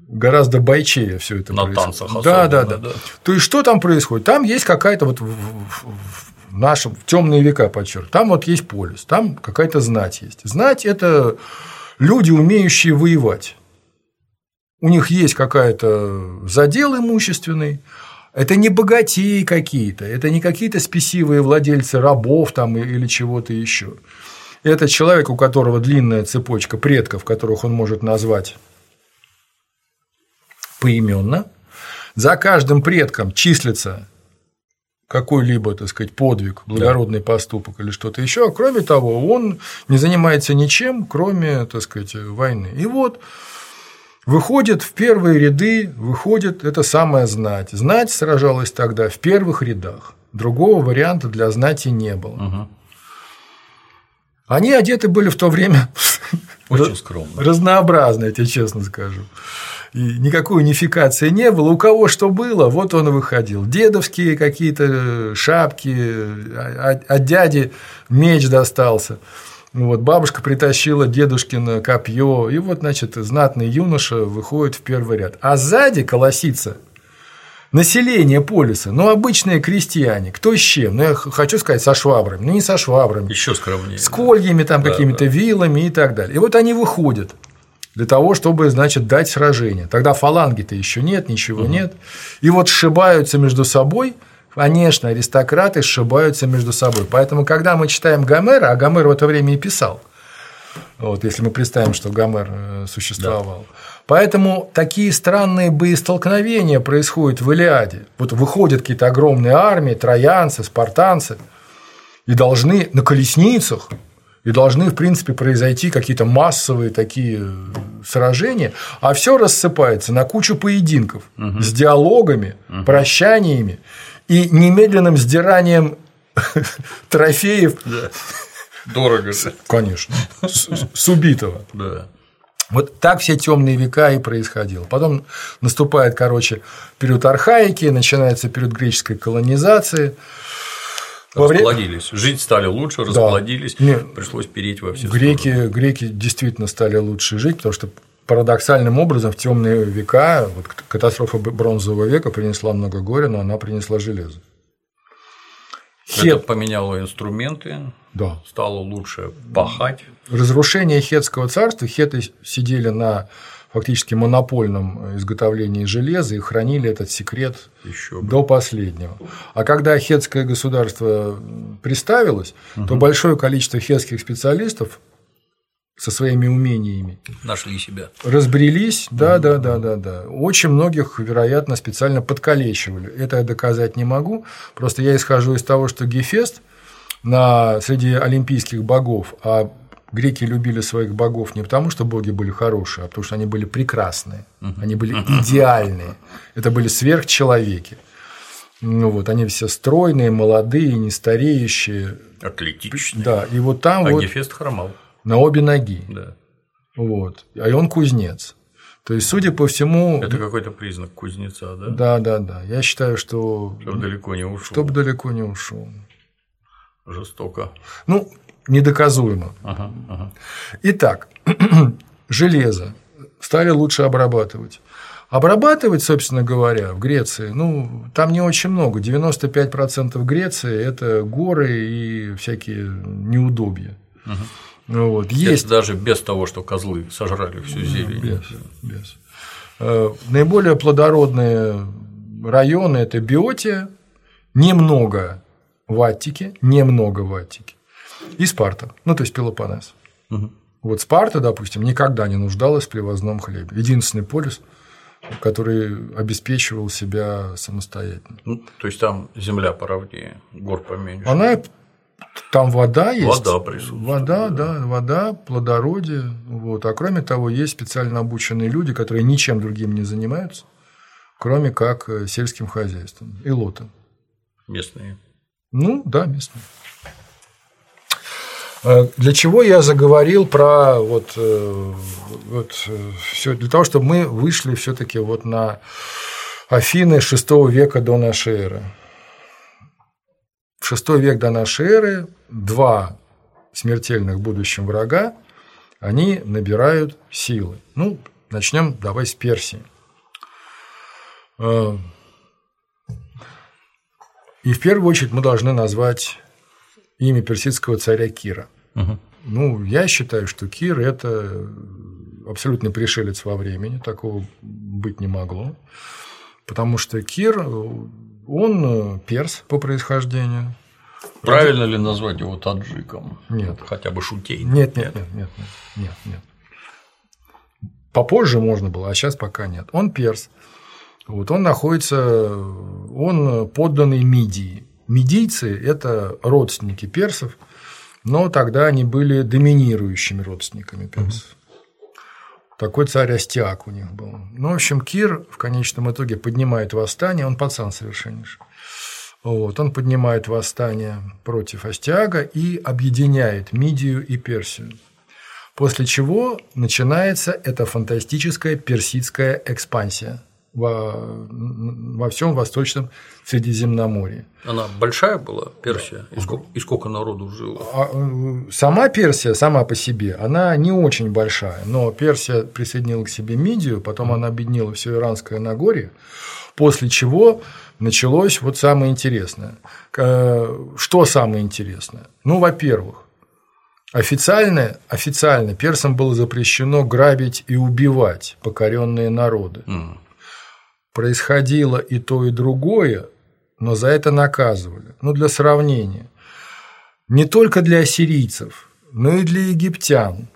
гораздо бойчее все это на происходит. Танцах да. да. То есть, что там происходит? Там есть какая-то вот в нашем в темные века, подчеркиваю, там вот есть полис, там какая-то знать есть. Знать – это люди, умеющие воевать. У них есть какая-то задел имущественный. Это не богатеи какие-то, это не какие-то спесивые владельцы рабов там или чего-то еще. Это человек, у которого длинная цепочка предков, которых он может назвать поименно. За каждым предком числится какой-либо, так сказать, подвиг, благородный поступок или что-то еще. А кроме того, он не занимается ничем, кроме, так сказать, войны. И вот выходит в первые ряды, выходит эта самая знать. Знать сражалась тогда в первых рядах. Другого варианта для знати не было. Угу. Они одеты были в то время очень скромно. Разнообразно, я тебе честно скажу. И никакой унификации не было. У кого что было, вот он и выходил. Дедовские какие-то шапки, от дяди меч достался. Вот, бабушка притащила дедушкино копье, и вот, значит, знатный юноша выходит в первый ряд. А сзади колосится население полиса, ну, обычные крестьяне, кто с чем? Ну, я хочу сказать, со швабрами, ну, не со швабрами. Еще скромнее. С кольями, там, какими-то вилами и так далее. И вот они выходят для того, чтобы, значит, дать сражение. Тогда фаланги-то еще нет, ничего нет. И вот сшибаются между собой. Конечно, аристократы сшибаются между собой. Поэтому, когда мы читаем Гомера, а Гомер в это время и писал, вот, если мы представим, что Гомер существовал. Да. Поэтому такие странные боестолкновения происходят в Илиаде. Вот выходят какие-то огромные армии, троянцы, спартанцы, и должны на колесницах, и должны, в принципе, произойти какие-то массовые такие сражения, а все рассыпается на кучу поединков с диалогами, прощаниями и немедленным сдиранием трофеев. Да. Дорого. Конечно. С убитого. Да. Вот так все темные века и происходило. Потом наступает, короче, период архаики, начинается период греческой колонизации. Расплодились. Жить стали лучше, расплодились, пришлось переть во все стороны. Греки действительно стали лучше жить, потому что парадоксальным образом в темные века вот катастрофа бронзового века принесла много горя, но она принесла железо. Это поменяло инструменты, да. Стало лучше пахать. Разрушение хетского царства, хеты сидели на фактически монопольном изготовлении железа и хранили этот секрет до последнего. А когда хетское государство приставилось, то большое количество хетских специалистов со своими умениями нашли себя. Разбрелись, да. Очень многих, вероятно, специально подкалечивали. Это я доказать не могу. Просто я исхожу из того, что Гефест среди олимпийских богов, а греки любили своих богов не потому, что боги были хорошие, а потому что они были прекрасные, они были идеальные. Это были сверхчеловеки. Ну, вот, они все стройные, молодые, не стареющие. Атлетичные. Да, и вот там Гефест хромал. На обе ноги. Да. Вот. А он кузнец. То есть, судя по всему. Это какой-то признак кузнеца, да? Да. Я считаю, что. Чтобы далеко не ушел. Чтобы далеко не ушел. Жестоко. Ну, недоказуемо. Ага. Итак, железо стали лучше обрабатывать. Обрабатывать, собственно говоря, в Греции, ну, там не очень много. 95% Греции – это горы и всякие неудобья. Вот. Есть даже без того, что козлы сожрали всю зелень. Без. Наиболее плодородные районы – это Биотия, немного в Аттике, и Спарта, ну, то есть Пелопоннес. Вот Спарта, допустим, никогда не нуждалась в привозном хлебе. Единственный полис, который обеспечивал себя самостоятельно. Ну, то есть там земля поровнее, гор поменьше. Там вода есть. Вода присутствует. Вода, плодородие. Вот. А кроме того, есть специально обученные люди, которые ничем другим не занимаются, кроме как сельским хозяйством, элотом. Местные. Ну, да, местные. Для чего я заговорил про все для того, чтобы мы вышли все-таки вот на Афины VI века до нашей эры. В VI век до нашей эры два смертельных в будущем врага, они набирают силы. Ну, начнем давай с Персии. И в первую очередь мы должны назвать имя персидского царя Кира. Ну, я считаю, что Кир – это абсолютный пришелец во времени, такого быть не могло, потому что Кир, он перс по происхождению. Правильно ли назвать его таджиком? Нет. Хотя бы шутей. Нет. Попозже можно было, а сейчас пока нет. Он перс. Вот, он подданный Мидии. Мидийцы – это родственники персов, но тогда они были доминирующими родственниками персов. Такой царь Астиак у них был. Ну, в общем, Кир в конечном итоге поднимает восстание, он пацан совершеннейший. Вот, он поднимает восстание против Астиага и объединяет Мидию и Персию. После чего начинается эта фантастическая персидская экспансия во всем Восточном Средиземноморье. Она большая была, Персия? И сколько народу жило? Сама Персия, сама по себе, она не очень большая, но Персия присоединила к себе Мидию, потом она объединила все Иранское Нагорье, после чего началось вот самое интересное. Что самое интересное? Ну, во-первых, официально персам было запрещено грабить и убивать покоренные народы. Происходило и то, и другое, но за это наказывали. Ну, для сравнения, не только для ассирийцев, но и для египтян,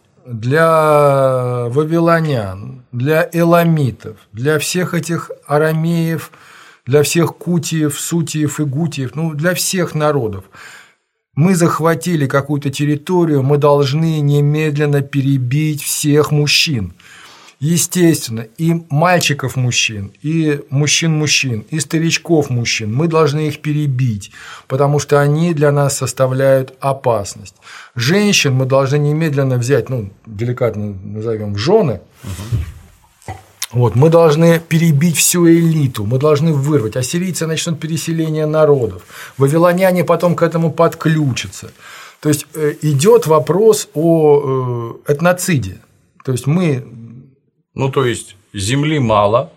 для вавилонян, для эламитов, для всех этих арамеев, для всех кутиев, сутиев и гутиев, ну, для всех народов. Мы захватили какую-то территорию, мы должны немедленно перебить всех мужчин. Естественно, и мальчиков-мужчин, и мужчин-мужчин, и старичков-мужчин мы должны их перебить, потому что они для нас составляют опасность. Женщин мы должны немедленно взять, ну, деликатно назовем, в жены. Вот, мы должны перебить всю элиту, мы должны вырвать. Ассирийцы начнут переселение народов, вавилоняне потом к этому подключатся. То есть идет вопрос о этноциде. То есть мы. Ну, то есть земли мало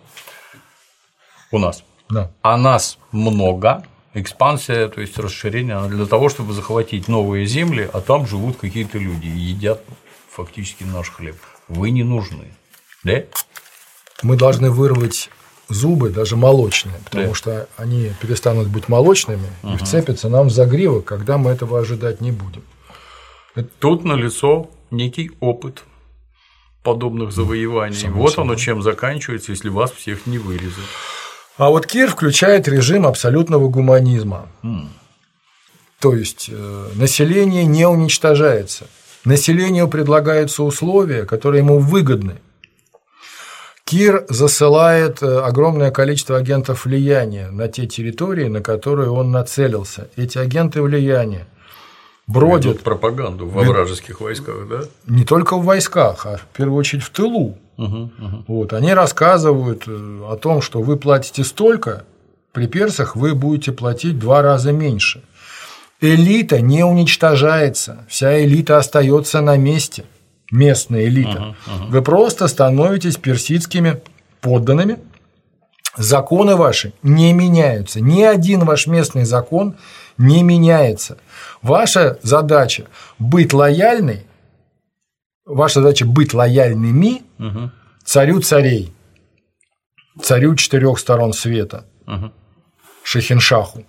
у нас, да. А нас много. Экспансия, то есть расширение, она для того, чтобы захватить новые земли, а там живут какие-то люди и едят фактически наш хлеб. Вы не нужны, да? Мы должны вырвать зубы, даже молочные, потому что они перестанут быть молочными и вцепятся нам в загривок, когда мы этого ожидать не будем. Тут налицо некий опыт подобных завоеваний. Вот оно чем заканчивается, если вас всех не вырезать. А вот Кир включает режим абсолютного гуманизма. То есть население не уничтожается. Населению предлагаются условия, которые ему выгодны. Кир засылает огромное количество агентов влияния на те территории, на которые он нацелился. Эти агенты влияния бродят. Ведут пропаганду во вражеских войсках, да? Не только в войсках, а в первую очередь в тылу. Вот, они рассказывают о том, что вы платите столько, при персах вы будете платить 2 раза меньше. Элита не уничтожается, вся элита остается на месте, местная элита. Вы просто становитесь персидскими подданными, законы ваши не меняются, ни один ваш местный закон не меняется. Ваша задача быть лояльной, лояльными царю царей, царю 4 сторон света, Шахиншаху.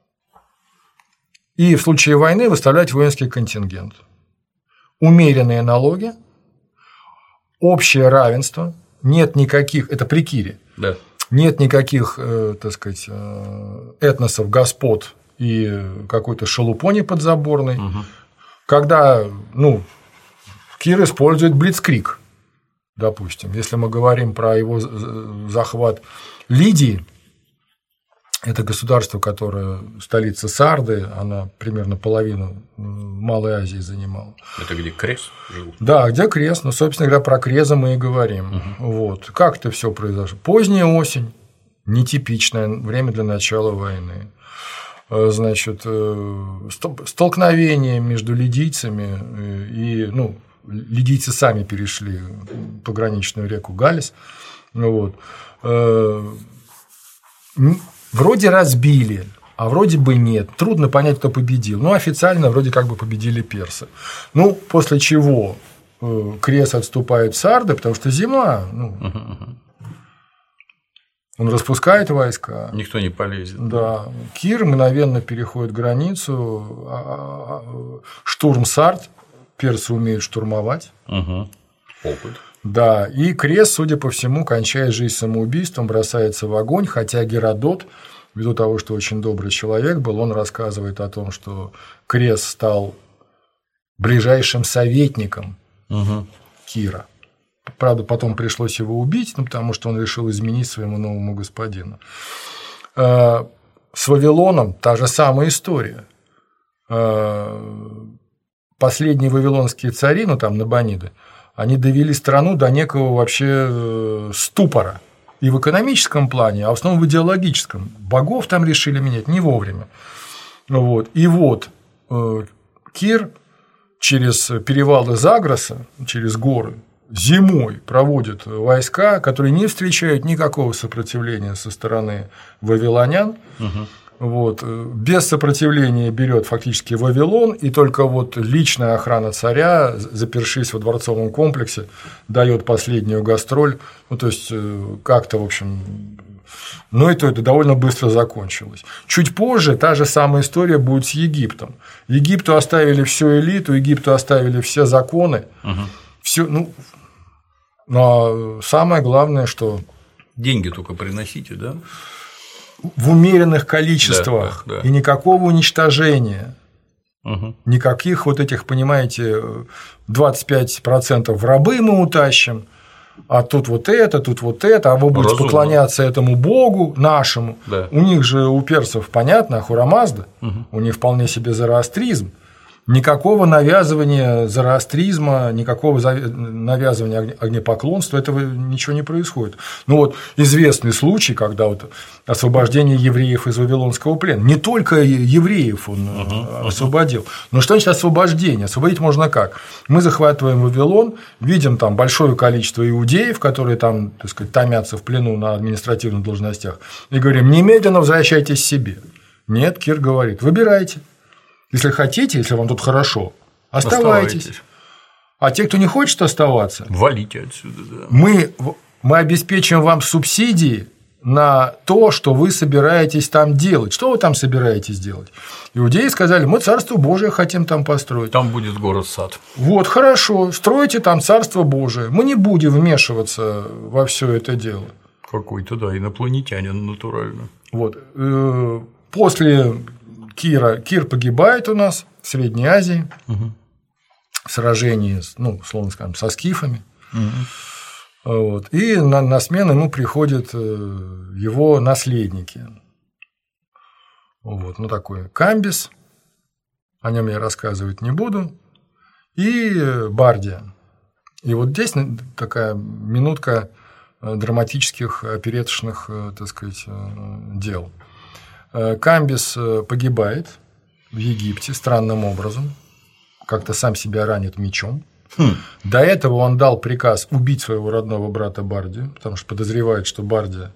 И в случае войны выставлять воинский контингент. Умеренные налоги, общее равенство, нет никаких, это при Кире, да. Нет никаких, так сказать, этносов, господ и какой-то шелупони подзаборной. Когда, ну, Кир использует блицкриг, допустим, если мы говорим про его захват Лидии, это государство, которое столица Сарды, она примерно половину Малой Азии занимала. Это где Крес жил? Да, где Крес, ну, собственно говоря, про Креза мы и говорим. Вот. Как это все произошло? Поздняя осень, нетипичное время для начала войны. Значит, столкновение между лидийцами и, ну, лидийцы сами перешли пограничную реку Галис. Вот. вроде разбили, а вроде бы нет. Трудно понять, кто победил. Ну, официально вроде как бы победили персы. Ну, после чего Крес отступает в Сарды, потому что зима. Он распускает войска. Никто не полезет. Да. Кир мгновенно переходит границу. Штурм Сард. Персы умеют штурмовать. Опыт. Да. И Крес, судя по всему, кончает жизнь самоубийством, бросается в огонь, хотя Геродот, ввиду того, что очень добрый человек был, он рассказывает о том, что Крес стал ближайшим советником Кира. Правда, потом пришлось его убить, потому что он решил изменить своему новому господину. С Вавилоном та же самая история. Последние вавилонские цари, там Набониды, они довели страну до некого вообще ступора. И в экономическом плане, а в основном в идеологическом. Богов там решили менять не вовремя. И Кир через перевалы Загроса, через горы, зимой проводит войска, которые не встречают никакого сопротивления со стороны вавилонян. Без сопротивления берет фактически Вавилон, и только личная охрана царя, запершись во дворцовом комплексе, дает последнюю гастроль. То есть как-то, в общем, это довольно быстро закончилось. Чуть позже та же самая история будет с Египтом. Египту оставили всю элиту, Египту оставили все законы. Всё, но самое главное, что деньги только приносите, да? В умеренных количествах, и никакого уничтожения, никаких этих, понимаете, 25% в рабы мы утащим, а тут это, а вы будете поклоняться этому богу нашему. Да. У них же, у персов, понятно, Ахура Мазда, у них вполне себе зороастризм. Никакого навязывания зороастризма, никакого навязывания огнепоклонства, этого ничего не происходит. Известный случай, когда освобождение евреев из Вавилонского плена. Не только евреев он освободил. Но что значит освобождение? Освободить можно как? Мы захватываем Вавилон, видим там большое количество иудеев, которые там, так сказать, томятся в плену на административных должностях, и говорим: немедленно возвращайтесь себе. Нет, Кир говорит: выбирайте. Если хотите, если вам тут хорошо, оставайтесь. А те, кто не хочет оставаться, валите отсюда. Да. Мы обеспечим вам субсидии на то, что вы собираетесь там делать. Что вы там собираетесь делать? Иудеи сказали: мы Царство Божие хотим там построить. Там будет город-сад. Хорошо, стройте там Царство Божие. Мы не будем вмешиваться во все это дело. Какой-то, инопланетянин натурально. После Кир погибает у нас в Средней Азии в сражении, условно скажем, со скифами. И на смену ему приходят его наследники. Такой Камбис, о нем я рассказывать не буду, и Бардия. И здесь такая минутка драматических опереточных, так сказать, дел. Камбис погибает в Египте странным образом, как-то сам себя ранит мечом. До этого он дал приказ убить своего родного брата Бардию, потому что подозревает, что Бардия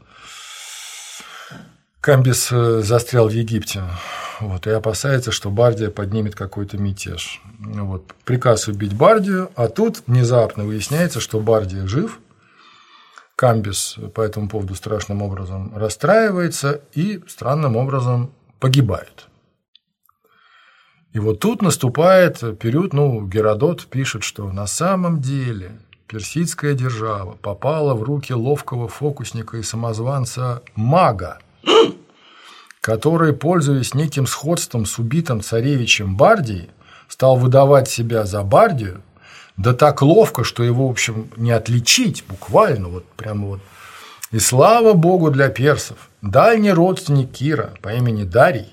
Камбис застрял в Египте, и опасается, что Бардия поднимет какой-то мятеж. Приказ убить Бардию, а тут внезапно выясняется, что Бардия жив. Камбис по этому поводу страшным образом расстраивается и странным образом погибает. И тут наступает период, Геродот пишет, что на самом деле персидская держава попала в руки ловкого фокусника и самозванца Мага, который, пользуясь неким сходством с убитым царевичем Бардией, стал выдавать себя за Бардию, да так ловко, что его, в общем, не отличить буквально, прямо. И слава богу для персов, дальний родственник Кира по имени Дарий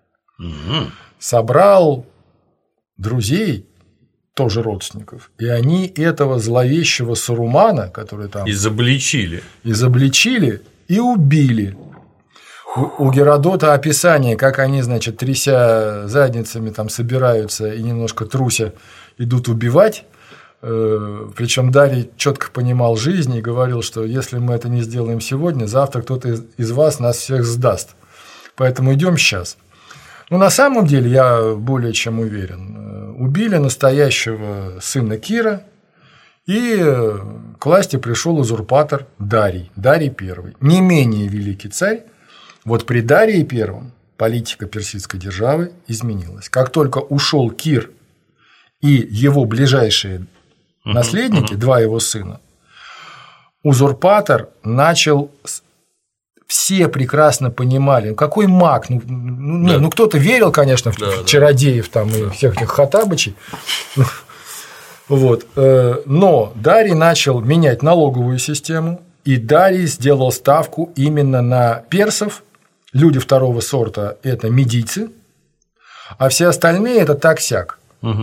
собрал друзей, тоже родственников, и они этого зловещего Сарумана, который там… Изобличили и убили. У Геродота описание, как они, значит, тряся задницами, там собираются и немножко труся идут убивать Причем Дарий четко понимал жизнь и говорил, что если мы это не сделаем сегодня, завтра кто-то из вас нас всех сдаст. Поэтому идем сейчас. Но на самом деле, я более чем уверен, убили настоящего сына Кира, и к власти пришел узурпатор Дарий I, не менее великий царь. Вот при Дарии I политика персидской державы изменилась. Как только ушел Кир и его ближайшие наследники, два его сына, узурпатор начал. Все прекрасно понимали, какой маг, кто-то верил, конечно, в чародеев там, и всех этих хаттабычей, вот. Но Дарий начал менять налоговую систему, и Дарий сделал ставку именно на персов. Люди второго сорта – это медийцы, а все остальные – это так-сяк.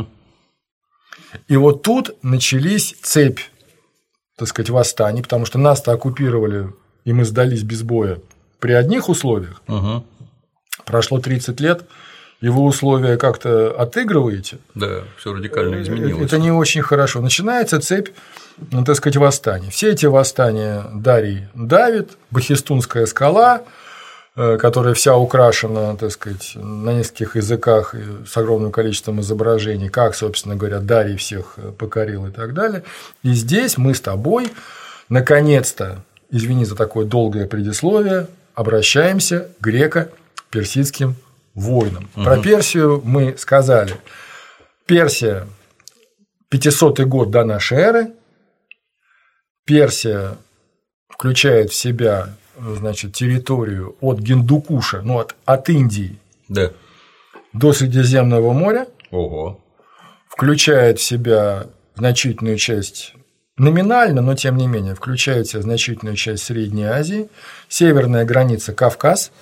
И вот тут начались цепь, так сказать, восстаний, потому что нас-то оккупировали, и мы сдались без боя при одних условиях. Прошло 30 лет, и вы условия как-то отыгрываете. Да, все радикально изменилось. Это не очень хорошо. Начинается цепь, так сказать, восстаний. Все эти восстания Дарий давит, Бахистунская скала, которая вся украшена, так сказать, на нескольких языках с огромным количеством изображений, как, собственно говоря, Дарий всех покорил и так далее. И здесь мы с тобой наконец-то, извини за такое долгое предисловие, обращаемся к греко-персидским войнам. Про Персию мы сказали. Персия, 500 год до нашей эры. Персия включает в себя, значит, территорию от Гиндукуша, от Индии до Средиземного моря. Включает в себя значительную часть. Номинально, но тем не менее, включает в себя значительную часть Средней Азии, северная граница Кавказ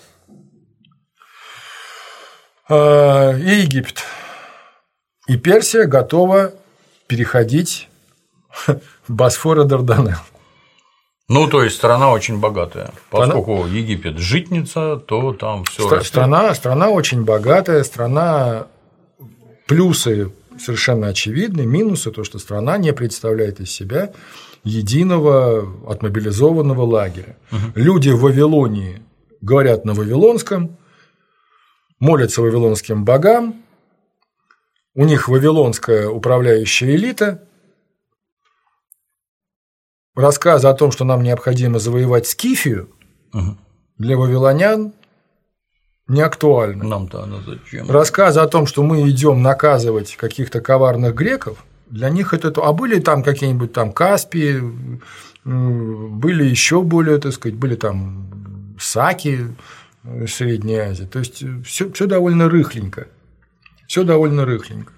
и Египет. И Персия готова переходить в Босфор и Дарданелл. То есть страна очень богатая. Поскольку Египет житница, то там все. Страна очень богатая, страна плюсы совершенно очевидны, минусы то, что страна не представляет из себя единого отмобилизованного лагеря. Люди в Вавилонии говорят на вавилонском, молятся вавилонским богам, у них вавилонская управляющая элита. Рассказы о том, что нам необходимо завоевать Скифию, для вавилонян не актуальны. Нам-то она зачем? Рассказы о том, что мы идем наказывать каких-то коварных греков, для них это то. А были там какие-нибудь там Каспии, были еще более, так сказать, были там Саки Средней Азии. То есть все довольно рыхленько. Все довольно рыхленько.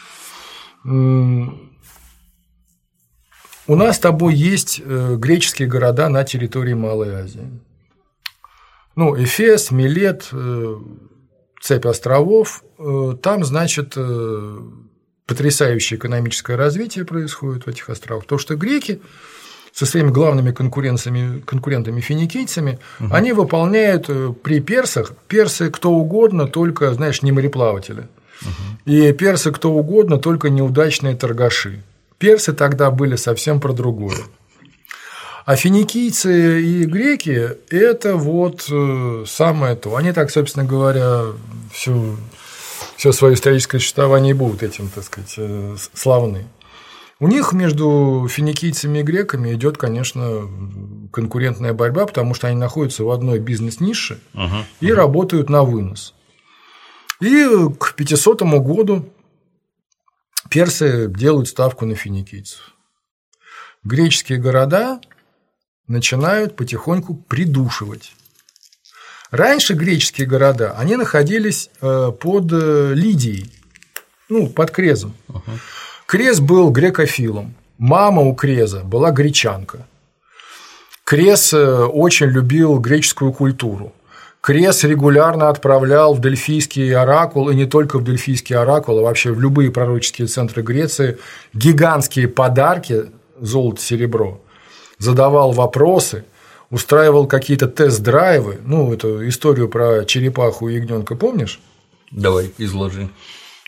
У нас с тобой есть греческие города на территории Малой Азии. Эфес, Милет, цепь островов. Там, значит, потрясающее экономическое развитие происходит в этих островах. Потому что греки со своими главными конкурентами финикийцами, они выполняют при персах, персы кто угодно, только, знаешь, не мореплаватели. И персы кто угодно, только неудачные торгаши. Персы тогда были совсем про другое. А финикийцы и греки – это вот самое то. Они так, собственно говоря, все свое историческое существование будут этим, так сказать, славны. У них между финикийцами и греками идет, конечно, конкурентная борьба, потому что они находятся в одной бизнес-нише и работают на вынос. И к 500 году персы делают ставку на финикийцев. Греческие города начинают потихоньку придушивать. Раньше греческие города, они находились под Лидией, под Крезом. Крез был грекофилом, мама у Креза была гречанка. Крез очень любил греческую культуру. Крез регулярно отправлял в Дельфийский оракул, и не только в Дельфийский оракул, а вообще в любые пророческие центры Греции гигантские подарки, золото, серебро, задавал вопросы, устраивал какие-то тест-драйвы. Эту историю про черепаху и ягненка помнишь? Давай, изложи.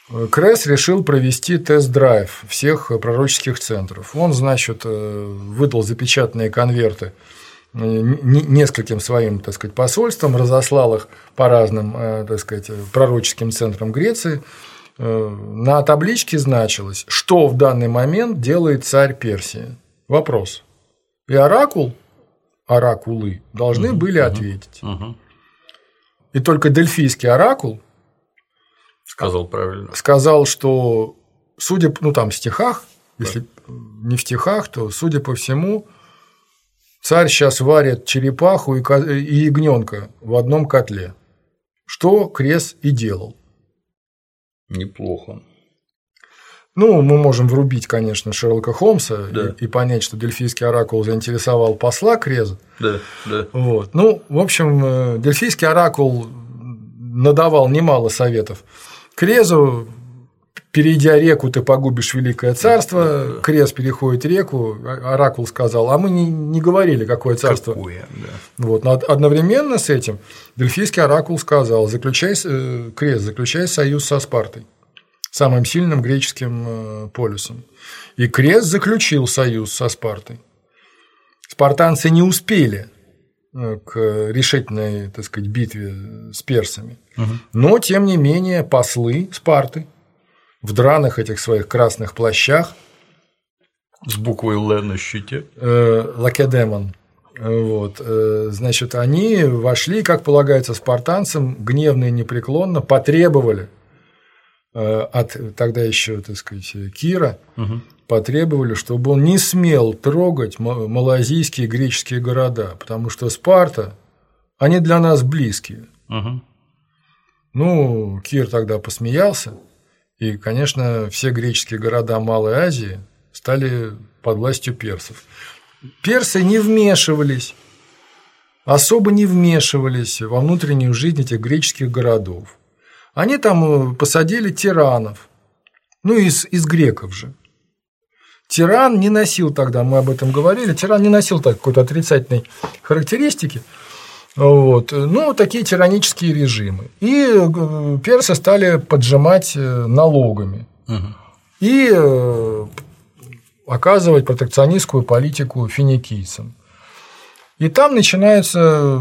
Кресс решил провести тест-драйв всех пророческих центров. Он, значит, выдал запечатанные конверты нескольким своим, так сказать, посольствам, разослал их по разным, так сказать, пророческим центрам Греции. На табличке значилось, что в данный момент делает царь Персии. Вопрос. И оракулы должны были ответить. И только Дельфийский оракул сказал правильно. Сказал, что, судя там в стихах, если не в стихах, то, судя по всему, царь сейчас варит черепаху и ягненка в одном котле, что Кресс и делал. Неплохо. Мы можем врубить, конечно, Шерлока Холмса и понять, что Дельфийский оракул заинтересовал посла Креза. Да. Вот. В общем, Дельфийский оракул надавал немало советов Крезу. Перейдя реку, ты погубишь великое царство. Крез переходит реку, оракул сказал, а мы не говорили, какое царство. Какое, да. Вот. Но одновременно с этим Дельфийский оракул сказал, Крез, заключай союз со Спартой, самым сильным греческим полюсом. И Крез заключил союз со Спартой. Спартанцы не успели к решительной, так сказать, битве с персами, но, тем не менее, послы Спарты в драных этих своих красных плащах с буквой Л на щите. Лакедемон. Вот. Значит, они вошли, как полагается спартанцам, гневно и непреклонно потребовали от тогда еще, так сказать, Кира, потребовали, чтобы он не смел трогать малазийские греческие города, потому что Спарта, они для нас близкие. Кир тогда посмеялся. И, конечно, все греческие города Малой Азии стали под властью персов. Персы не вмешивались, особо не вмешивались во внутреннюю жизнь этих греческих городов. Они там посадили тиранов, из греков же. Тиран не носил тогда, мы об этом говорили, тиран не носил какой-то отрицательной характеристики. Вот. Такие тиранические режимы. И персы стали поджимать налогами и оказывать протекционистскую политику финикийцам. И там начинаются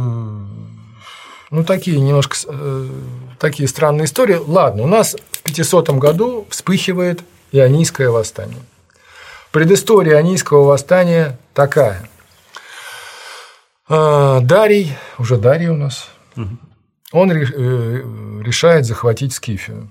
такие странные истории. Ладно, у нас в 500 году вспыхивает Ионийское восстание. Предыстория Ионийского восстания такая. Дарий у нас, он решает захватить Скифию.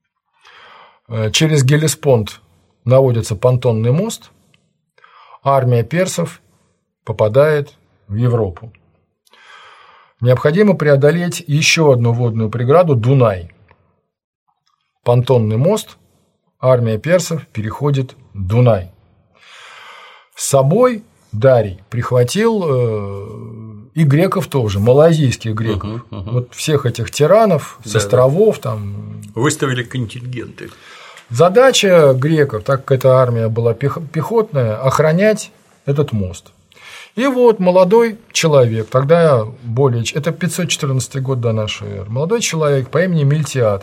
Через Геллеспонд наводится понтонный мост, армия персов попадает в Европу. Необходимо преодолеть еще одну водную преграду – Дунай. Понтонный мост, армия персов переходит Дунай. С собой Дарий прихватил и греков тоже, малазийских греков. Вот всех этих тиранов с островов там. Выставили контингенты. Задача греков, так как эта армия была пехотная, охранять этот мост. И вот молодой человек, тогда это 514 год до нашей эры, молодой человек по имени Мильтиад.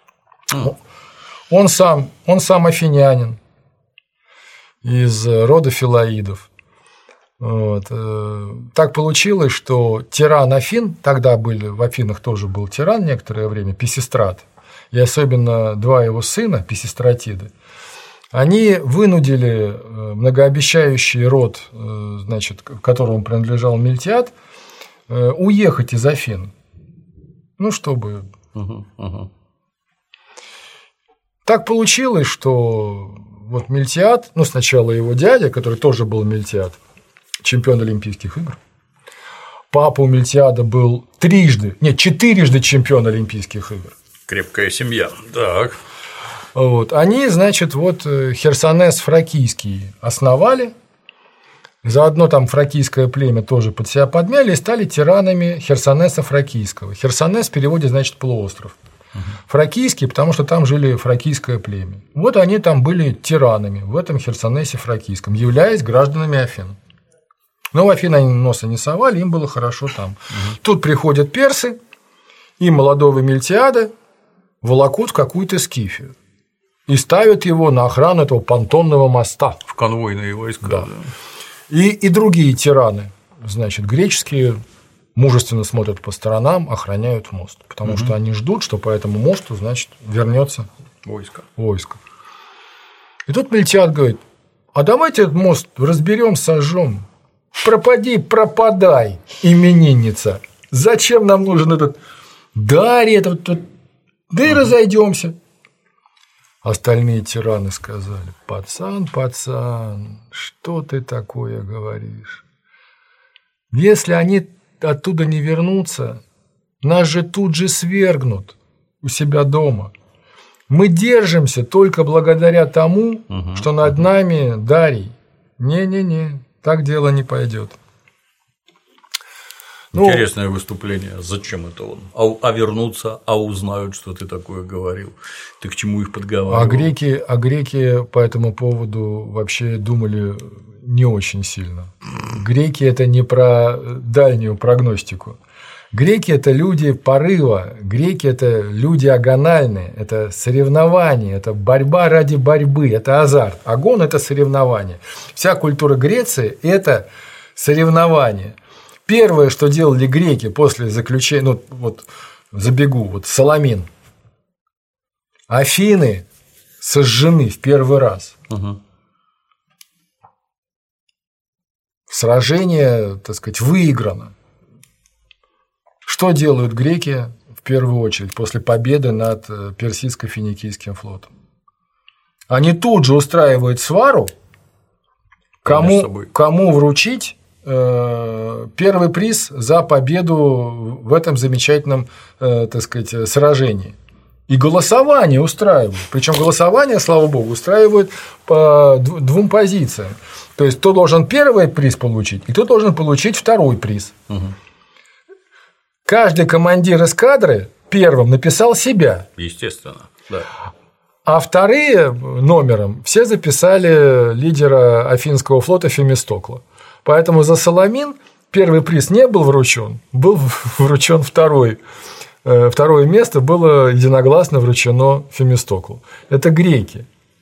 Он сам афинянин из рода Филаидов. Вот. Так получилось, что тиран Афин, тогда в Афинах тоже был тиран некоторое время, Писистрат, и особенно два его сына, Писистратиды, они вынудили многообещающий род, значит, которому принадлежал Мильтиад, уехать из Афин. Чтобы… Так получилось, что вот Мильтиад, сначала его дядя, который тоже был Мильтиад, чемпион Олимпийских игр. Папа у Мильтиада был четырежды чемпион Олимпийских игр. Крепкая семья. Так. Вот. Они, значит, Херсонес фракийский основали. Заодно там фракийское племя тоже под себя подмяли и стали тиранами Херсонеса фракийского. Херсонес в переводе значит полуостров. Фракийский, потому что там жили фракийское племя. Вот они там были тиранами в этом Херсонесе фракийском, являясь гражданами Афин. Но в Афины они носа не совали, им было хорошо там. Тут приходят персы, и молодого Мильтиада волокут в какую-то Скифию. и ставят его на охрану этого понтонного моста. В конвойные войска. Да. И другие тираны, значит, греческие, мужественно смотрят по сторонам, охраняют мост, потому что они ждут, что по этому мосту, значит, вернется войско. И тут Мильтиад говорит: а давайте этот мост разберем, сожжем. Пропади, пропадай, именинница. Зачем нам нужен этот Дарий, да и разойдемся. Остальные тираны сказали: пацан, что ты такое говоришь? Если они оттуда не вернутся, нас же тут же свергнут у себя дома. Мы держимся только благодаря тому, что над нами Дарий. Не-не-не, так дело не пойдет. Интересное выступление. Зачем это он? А вернуться, узнают, что ты такое говорил. Ты к чему их подговаривал? А греки по этому поводу вообще думали не очень сильно. Греки – это не про дальнюю прогностику. Греки – это люди порыва, греки – это люди агональные, это соревнования, это борьба ради борьбы, это азарт. Агон – это соревнование. Вся культура Греции – это соревнование. Первое, что делали греки после заключения, Саламин. Афины сожжены в первый раз. Сражение, так сказать, выиграно. Что делают греки в первую очередь после победы над персидско-финикийским флотом? Они тут же устраивают свару, кому вручить первый приз за победу в этом замечательном, так сказать, сражении. И голосование устраивают. Причем голосование, слава богу, устраивают по двум позициям. То есть, кто должен первый приз получить, и кто должен получить второй приз. Каждый командир эскадры первым написал себя. Естественно, да. А вторые номером все записали лидера Афинского флота Фемистокла. Поэтому за Саламин первый приз не был вручен, был вручен второй. Второе место было единогласно вручено Фемистоклу. Это греки.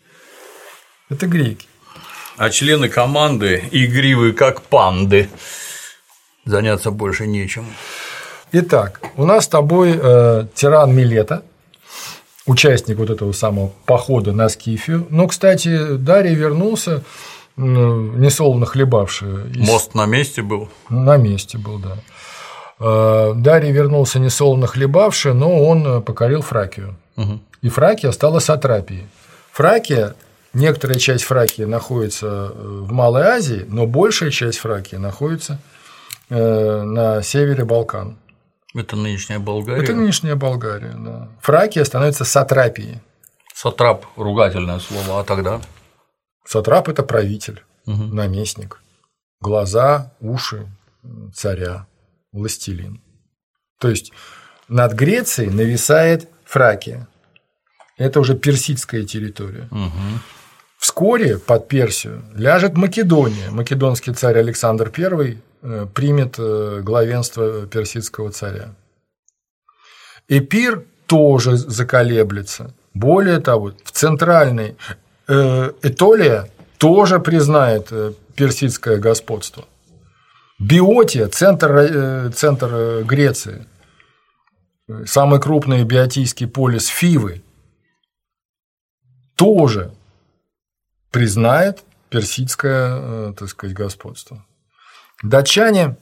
А члены команды игривые, как панды. Заняться больше нечем. Итак, у нас с тобой тиран Милета, участник вот этого самого похода на Скифию. Но, кстати, Дарий вернулся, несолоно хлебавший. Мост на месте был? На месте был, да. Дарий вернулся несолоно хлебавший, но он покорил Фракию. И Фракия стала сатрапией. Некоторая часть Фракии находится в Малой Азии, но большая часть Фракии находится на севере Балкан. Это нынешняя Болгария? Это нынешняя Болгария, да. Фракия становится сатрапией. Сатрап – ругательное слово, а тогда? Сатрап – это правитель, наместник, глаза, уши царя, властелин. То есть, над Грецией нависает Фракия. Это уже персидская территория. Вскоре под Персию ляжет Македония. Македонский царь Александр I примет главенство персидского царя. Эпир тоже заколеблется. Более того, в центральной Этолия тоже признает персидское господство. Биотия, центр Греции, самый крупный биотийский полис Фивы, тоже признает персидское, так сказать, господство. Датчане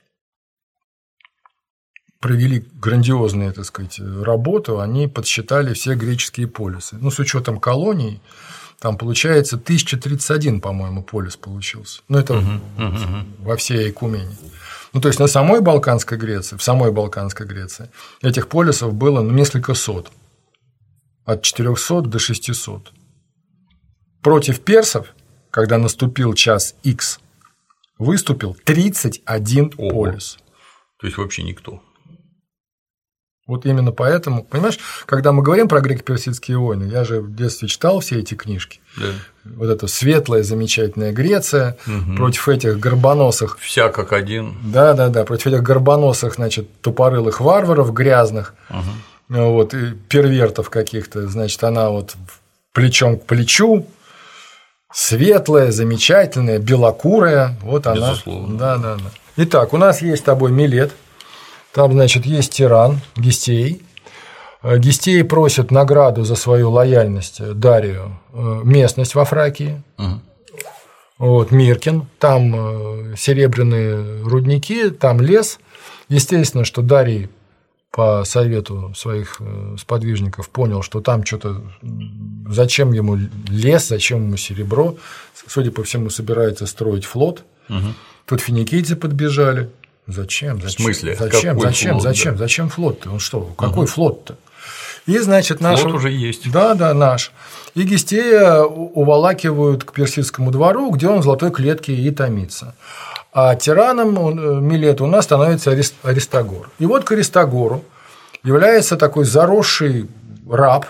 провели грандиозную, так сказать, работу, они подсчитали все греческие полисы. С учетом колоний, там получается 1031, по-моему, полис получился. Это во всей Экумене. То есть, в самой Балканской Греции этих полисов было несколько сот. От 400 до 600. Против персов, когда наступил час Х, выступил 31 полис. То есть, вообще никто. Вот именно поэтому, понимаешь, когда мы говорим про греко-персидские войны, я же в детстве читал все эти книжки. Да. Вот эта светлая, замечательная Греция против этих горбоносых. Вся как один. Да, против этих горбоносых, значит, тупорылых варваров грязных, и первертов каких-то, значит, она вот плечом к плечу, светлая, замечательная, белокурая. Вот она. Безусловно. Да. Итак, у нас есть с тобой Милет. Там, значит, есть тиран Гестей. Гестей просит награду за свою лояльность Дарию местность во Фракии. Вот, Миркин, там серебряные рудники, там лес. Естественно, что Дарий по совету своих сподвижников понял, что там что-то, зачем ему лес, зачем ему серебро. Судя по всему, собирается строить флот. Тут финикийцы подбежали. Зачем? В смысле? Зачем флот-то? Он что? Какой флот-то? И, значит, наш. Флот уже есть. Да, наш. И Гестея уволакивают к персидскому двору, где он в золотой клетке и томится. А тираном Милета у нас становится Аристагор. И вот к Аристагору является такой заросший раб,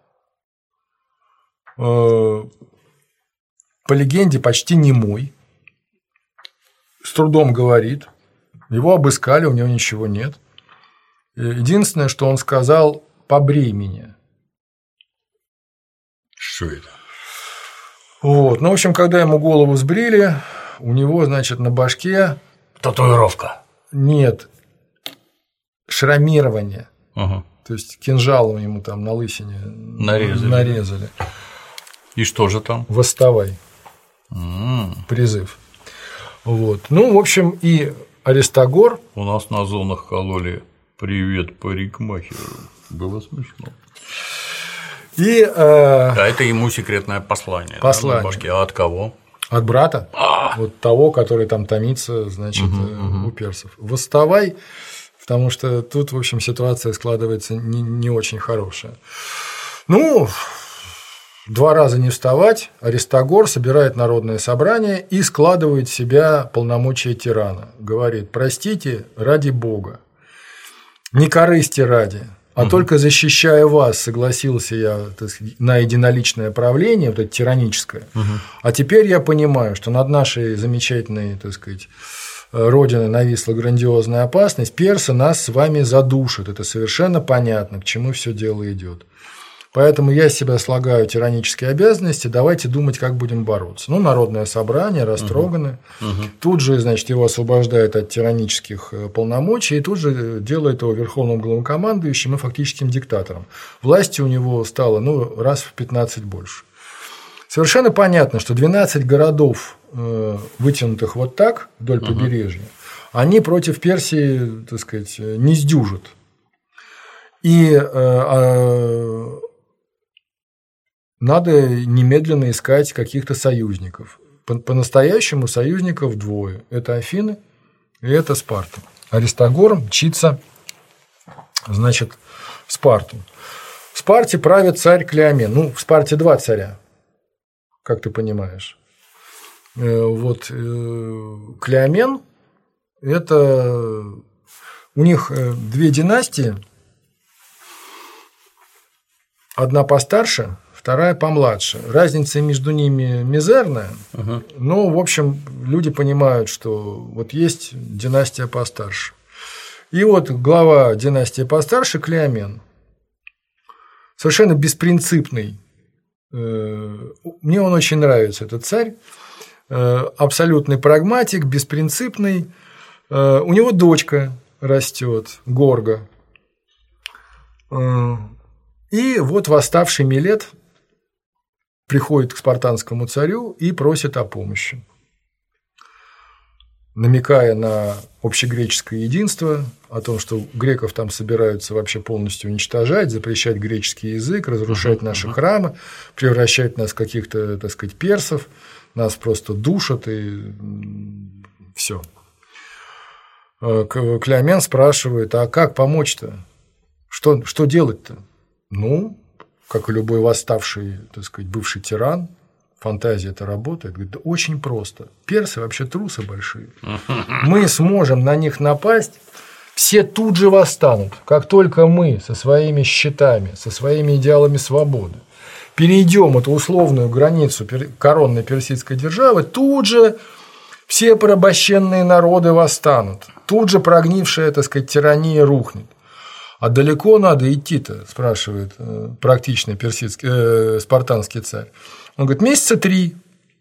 по легенде почти немой, с трудом говорит, его обыскали, у него ничего нет. Единственное, что он сказал: «Побрей меня». Что это? Вот. Ну, в общем, когда ему голову сбрили, у него, значит, на башке татуировка. Нет, шрамирование. Ага. То есть кинжалом ему там на лысине нарезали. И что же там? Восставай. Призыв. Вот. Ну, в общем, и Аристагор. У нас на зонах кололи «Привет парикмахеру». Было смешно. И, а это ему секретное послание. Да, на башке. А от кого? От брата. Вот того, который там томится, значит, у персов. Восставай, потому что тут, в общем, ситуация складывается не очень хорошая. Ну, 2 раза не вставать, Аристагор собирает народное собрание и складывает в себя полномочия тирана. Говорит: простите, ради Бога, не корысти ради, а только защищая вас, согласился я, так сказать, на единоличное правление, вот это тираническое. А теперь я понимаю, что над нашей замечательной, так сказать, родиной нависла грандиозная опасность, персы нас с вами задушат. Это совершенно понятно, к чему все дело идет. Поэтому я с себя слагаю тиранические обязанности, давайте думать, как будем бороться. Ну, народное собрание, растроганы. Тут же, значит, его освобождают от тиранических полномочий, и тут же делает его верховным главнокомандующим и фактическим диктатором. Власти у него стало, раз в 15 больше. Совершенно понятно, что 12 городов, вытянутых вот так вдоль побережья, они против Персии, так сказать, не сдюжат. И надо немедленно искать каких-то союзников. По-настоящему союзников 2. Это Афины и это Спарта. Аристагор мчится, значит, в Спарту. В Спарте правит царь Клеомен. Ну, в Спарте 2 царя, как ты понимаешь. Вот Клеомен – это у них 2 династии. Одна постарше, вторая помладше. Разница между ними мизерная, но, в общем, люди понимают, что вот есть династия постарше. И вот глава династии постарше Клеомен. Совершенно беспринципный. Мне он очень нравится, этот царь. Абсолютный прагматик, беспринципный. У него дочка растет, Горга. И вот восставший Милет приходит к спартанскому царю и просит о помощи, намекая на общегреческое единство, о том, что греков там собираются вообще полностью уничтожать, запрещать греческий язык, разрушать наши храмы, превращать нас в каких-то, так сказать, персов, нас просто душат и все. Клеомен спрашивает: а как помочь-то? Что делать-то? Ну, как и любой восставший, так сказать, бывший тиран, фантазия это работает. Говорит: да очень просто. Персы вообще трусы большие. Мы сможем на них напасть, все тут же восстанут. Как только мы со своими щитами, со своими идеалами свободы перейдем эту условную границу коронной персидской державы, тут же все порабощенные народы восстанут. Тут же прогнившая, так сказать, тирания рухнет. А далеко надо идти-то, спрашивает практичный спартанский царь. Он говорит, месяца 3.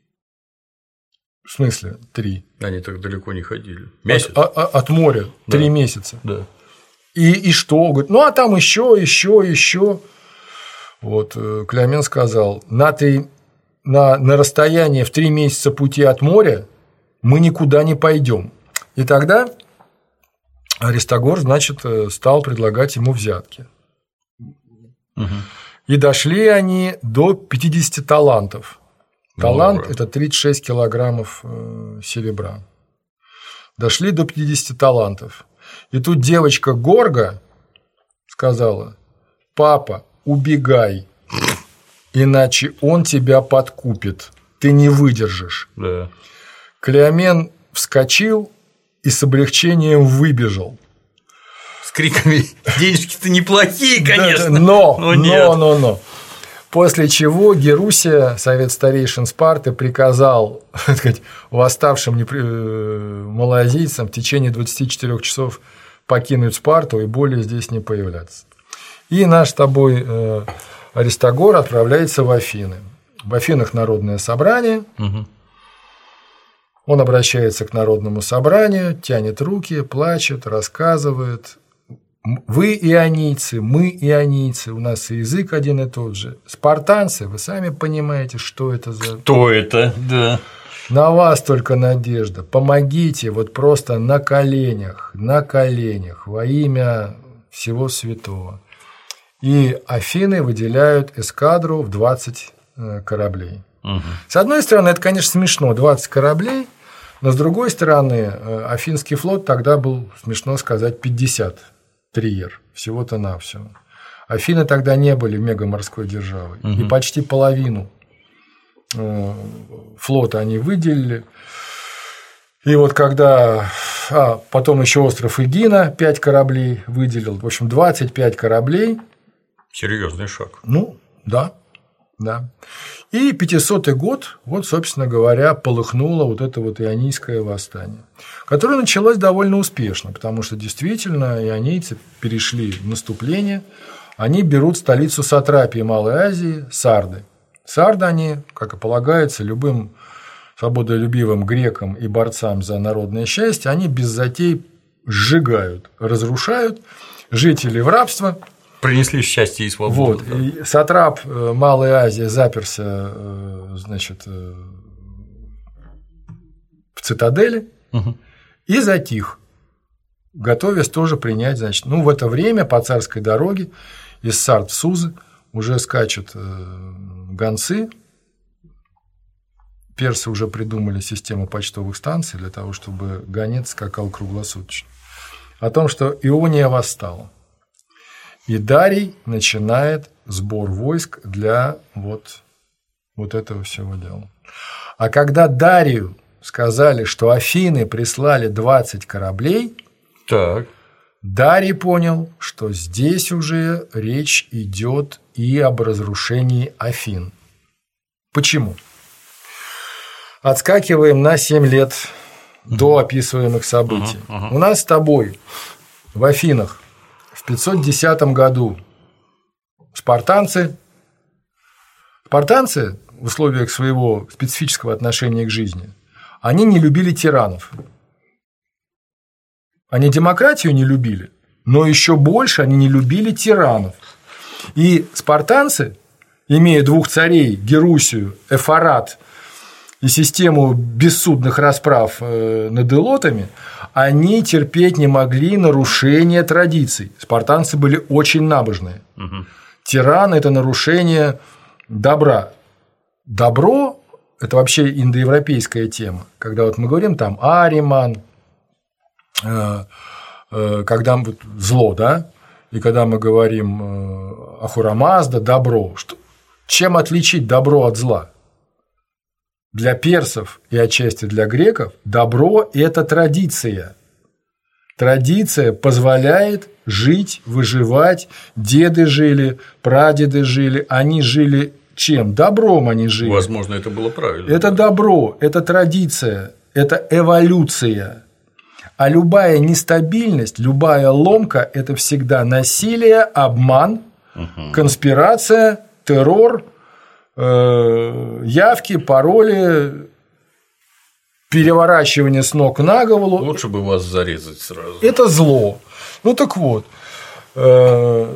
В смысле 3? Они так далеко не ходили. Месяц? От моря 3 месяца. Да. И что? Он говорит, ну а там еще. Вот Клеомен сказал, на расстоянии в 3 месяца пути от моря мы никуда не пойдем. И тогда Аристагор, значит, стал предлагать ему взятки. Угу. И дошли они до 50 талантов. Талант – это 36 килограммов серебра. Дошли до 50 талантов. И тут девочка Горга сказала, папа, убегай, иначе он тебя подкупит, ты не выдержишь. Да. Клеомен вскочил и с облегчением выбежал. С криками денежки-то неплохие, конечно. Но. После чего Герусия, совет старейшин Спарты, приказал, так сказать, восставшим малоазийцам в течение 24 часов покинуть Спарту и более здесь не появляться. И наш с тобой Аристагор отправляется в Афины. В Афинах народное собрание. Угу. Он обращается к народному собранию, тянет руки, плачет, рассказывает. Вы ионийцы, мы ионийцы, у нас и язык один и тот же. Спартанцы, вы сами понимаете, что это за… Кто это, да. На вас только надежда. Помогите вот просто на коленях, во имя всего святого. И Афины выделяют эскадру в 20 кораблей. Угу. С одной стороны, это, конечно, смешно, 20 кораблей, но с другой стороны, Афинский флот тогда был, смешно сказать, 50 триер, всего-то навсего. Афины тогда не были мегаморской державой, и почти половину флота они выделили. И вот когда… потом еще остров Эгина 5 кораблей выделил, в общем, 25 кораблей. Серьезный шаг. Ну, да. И 500-й год, вот, собственно говоря, полыхнуло вот это вот ионийское восстание, которое началось довольно успешно, потому что действительно ионийцы перешли в наступление, они берут столицу сатрапии Малой Азии – Сарды. Сарды они, как и полагается, любым свободолюбивым грекам и борцам за народное счастье, они без затей сжигают, разрушают, жителей в рабство. Принесли счастье и свободу. Вот. Да. И сатрап Малой Азии заперся, значит, в цитадели и затих, готовясь тоже принять, значит, в это время по царской дороге из Сард в Сузы уже скачут гонцы. Персы уже придумали систему почтовых станций для того, чтобы гонец скакал круглосуточно. О том, что Иония восстала. И Дарий начинает сбор войск для вот этого всего дела. А когда Дарию сказали, что Афины прислали 20 кораблей, так. Дарий понял, что здесь уже речь идет и об разрушении Афин. Почему? Отскакиваем на 7 лет до описываемых событий. У нас с тобой в Афинах в 510 году спартанцы в условиях своего специфического отношения к жизни, они не любили тиранов. Они демократию не любили, но еще больше они не любили тиранов. И спартанцы, имея 2 царей, Герусию, Эфорат и систему бессудных расправ над элотами, они терпеть не могли нарушения традиций. Спартанцы были очень набожные. Тиран – это нарушение добра. Добро – это вообще индоевропейская тема. Когда вот мы говорим там Ариман, когда зло, да, и когда мы говорим Ахура-Мазда, добро. Чем отличить добро от зла? Для персов и отчасти для греков добро – это традиция. Традиция позволяет жить, выживать. Деды жили, прадеды жили. Они жили чем? Добром они жили. Возможно, это было правильно. Это добро, это традиция, это эволюция. А любая нестабильность, любая ломка – это всегда насилие, обман, конспирация, террор, явки, пароли, переворачивание с ног на голову. Лучше бы вас зарезать сразу. Это зло. Ну так вот. В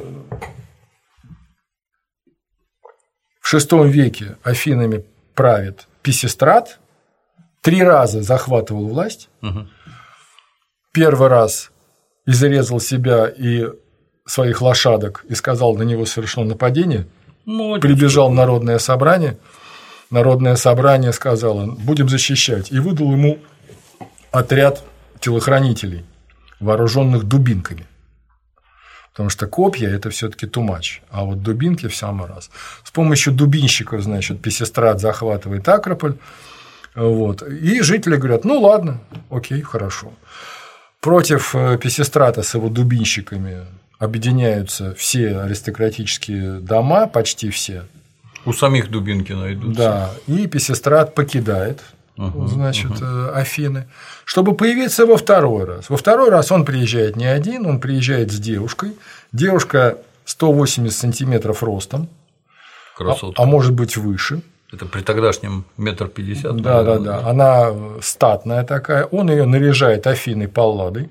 VI веке Афинами правит Писистрат, 3 раза захватывал власть. Первый раз изрезал себя и своих лошадок и сказал, на него совершено нападение. Прибежал народное собрание. Народное собрание сказало, будем защищать. И выдал ему отряд телохранителей, вооруженных дубинками. Потому что копья – это все-таки too much, а вот дубинки в самый раз. С помощью дубинщиков, значит, Писистрат захватывает Акрополь. Вот. И жители говорят, ну ладно, окей, хорошо. Против Писистрата с его дубинщиками объединяются все аристократические дома, почти все. У самих дубинки найдутся. Да, и Писистрат покидает, значит, Афины, чтобы появиться во второй раз. Во второй раз он приезжает не один, он приезжает с девушкой. Девушка 180 сантиметров ростом, а может быть выше. Это при тогдашнем 1,50 м. Да. Она статная такая. Он ее наряжает Афиной Палладой.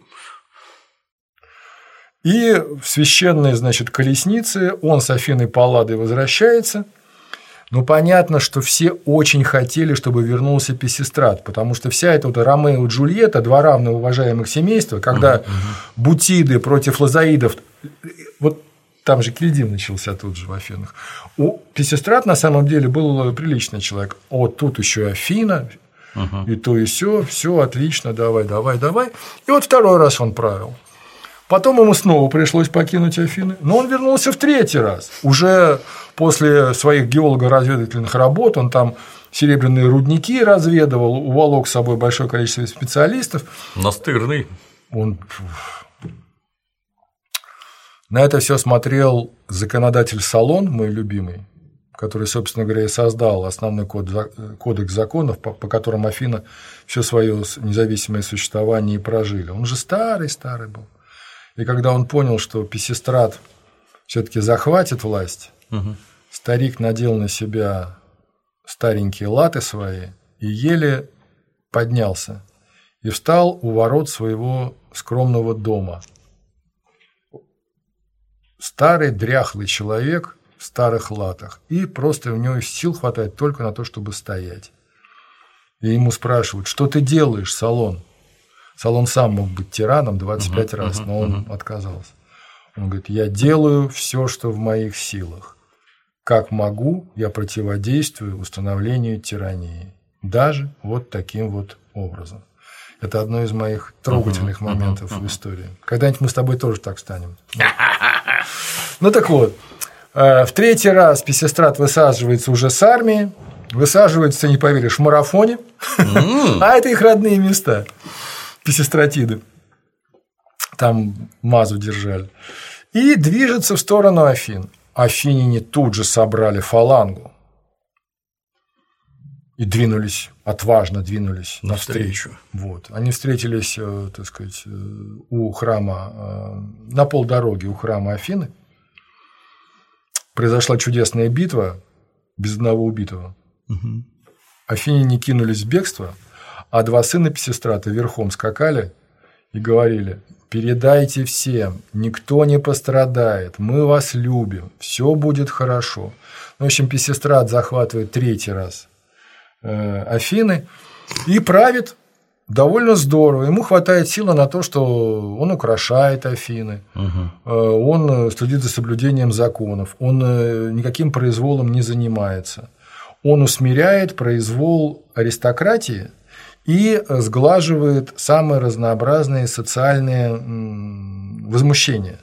И в священной, значит, колеснице он с Афиной Палладой возвращается. Но понятно, что все очень хотели, чтобы вернулся Писистрат, потому что вся эта вот Ромео и Джульетта, 2 равно уважаемых семейства, когда бутиды против лазаидов, вот там же Кильдим начался тут же в Афинах. Писистрат на самом деле был приличный человек. Вот тут еще Афина, и то, и все отлично, давай. И вот второй раз он правил. Потом ему снова пришлось покинуть Афины, но он вернулся в 3-й раз. Уже после своих геолого-разведывательных работ он там серебряные рудники разведывал, уволок с собой большое количество специалистов. Настырный. Он на это все смотрел законодатель Солон, мой любимый, который, собственно говоря, и создал основной кодекс законов, по которым Афина все свое независимое существование и прожили. Он же старый был. И когда он понял, что Писистрат все-таки захватит власть, старик надел на себя старенькие латы свои и еле поднялся и встал у ворот своего скромного дома. Старый дряхлый человек в старых латах, и просто у него сил хватает только на то, чтобы стоять. И ему спрашивают, что ты делаешь, Солон? Солон сам мог быть тираном 25 раз, но он отказался. Он говорит, я делаю все, что в моих силах. Как могу, я противодействую установлению тирании. Даже вот таким вот образом. Это одно из моих трогательных моментов в истории. Когда-нибудь мы с тобой тоже так станем. Ну так вот, в 3-й раз Писистрат высаживается уже с армией. Высаживается, не поверишь, в Марафоне. А это их родные места. Писистратиды. Там мазу держали. И движется в сторону Афин. Афиняне тут же собрали фалангу. И отважно двинулись навстречу. Вот. Они встретились, так сказать, у храма, на полдороги у храма Афины. Произошла чудесная битва, без одного убитого. Афиняне кинулись в бегство, а 2 сына Писистрата верхом скакали и говорили, передайте всем, никто не пострадает, мы вас любим, все будет хорошо. В общем, Писистрат захватывает 3-й раз Афины и правит довольно здорово. Ему хватает силы на то, что он украшает Афины, он следит за соблюдением законов, он никаким произволом не занимается. Он усмиряет произвол аристократии и сглаживает самые разнообразные социальные возмущения.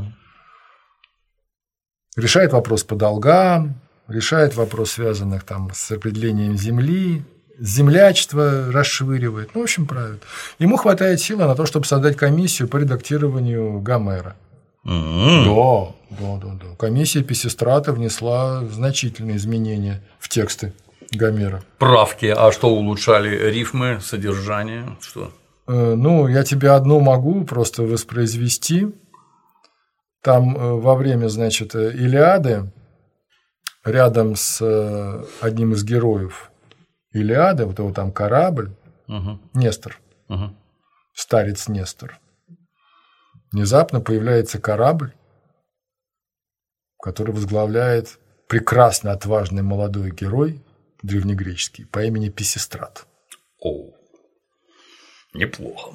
Решает вопрос по долгам, решает вопрос, связанных там с определением земли, землячество расшвыривает, в общем, правит. Ему хватает силы на то, чтобы создать комиссию по редактированию Гомера. Да. Комиссия Писистрата внесла значительные изменения в тексты Гомера. Правки, а что улучшали? Рифмы, содержание, что? Ну, я тебе одну могу просто воспроизвести. Там во время, значит, Илиады, рядом с одним из героев Илиады, вот его там корабль, Нестор, старец Нестор, внезапно появляется корабль, который возглавляет прекрасно отважный молодой герой древнегреческий по имени Писистрат. О, неплохо.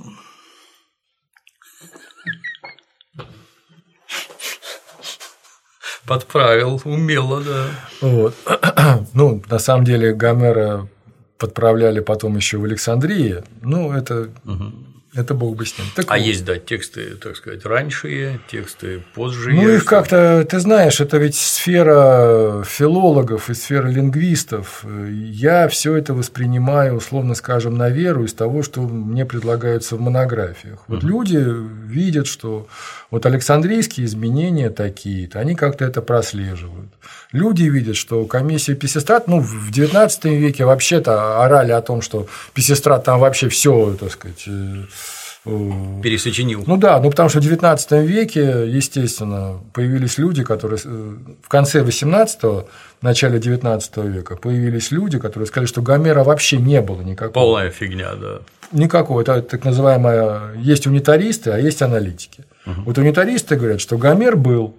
Подправил, умело, да. Вот. Ну, на самом деле, Гомера подправляли потом еще в Александрии. Ну, это бог бы с ним. Так а вот. есть, да, тексты, так сказать, раньше, тексты позже. Ну, их как-то, ты знаешь, это ведь сфера филологов и сфера лингвистов. Я все это воспринимаю, условно скажем, на веру из того, что мне предлагается в монографиях. Вот люди видят, что вот Александрийские изменения такие-то, они как-то это прослеживают. Люди видят, что комиссия Писистрат, ну, в XIX веке вообще-то орали о том, что Писистрат там вообще все, так сказать, пересочинил. Ну да, ну потому что в XIX веке, естественно, появились люди, которые в конце XVIII, начале XIX века появились люди, которые сказали, что Гомера вообще не было никакого. Полная фигня, да. Никакого. Это так называемое. Есть унитаристы, а есть аналитики. Вот унитаристы говорят, что Гомер был,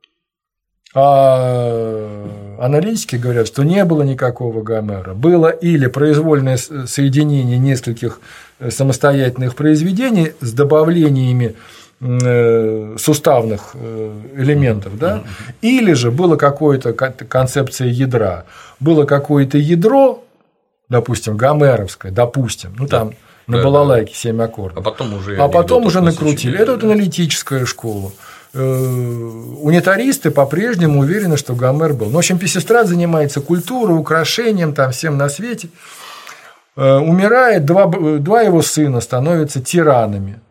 а аналитики говорят, что не было никакого Гомера. Было или произвольное соединение нескольких самостоятельных произведений с добавлениями суставных элементов, да? Или же была какая-то концепция ядра, было какое-то ядро, допустим, гомеровское, допустим, ну там на балалайке 7 аккордов, а потом уже накрутили. Это вот аналитическая школа. Унитаристы по-прежнему уверены, что Гомер был. Ну, в общем, Писистрат занимается культурой, украшением, там всем на свете. Умирает, два его сына становятся тиранами.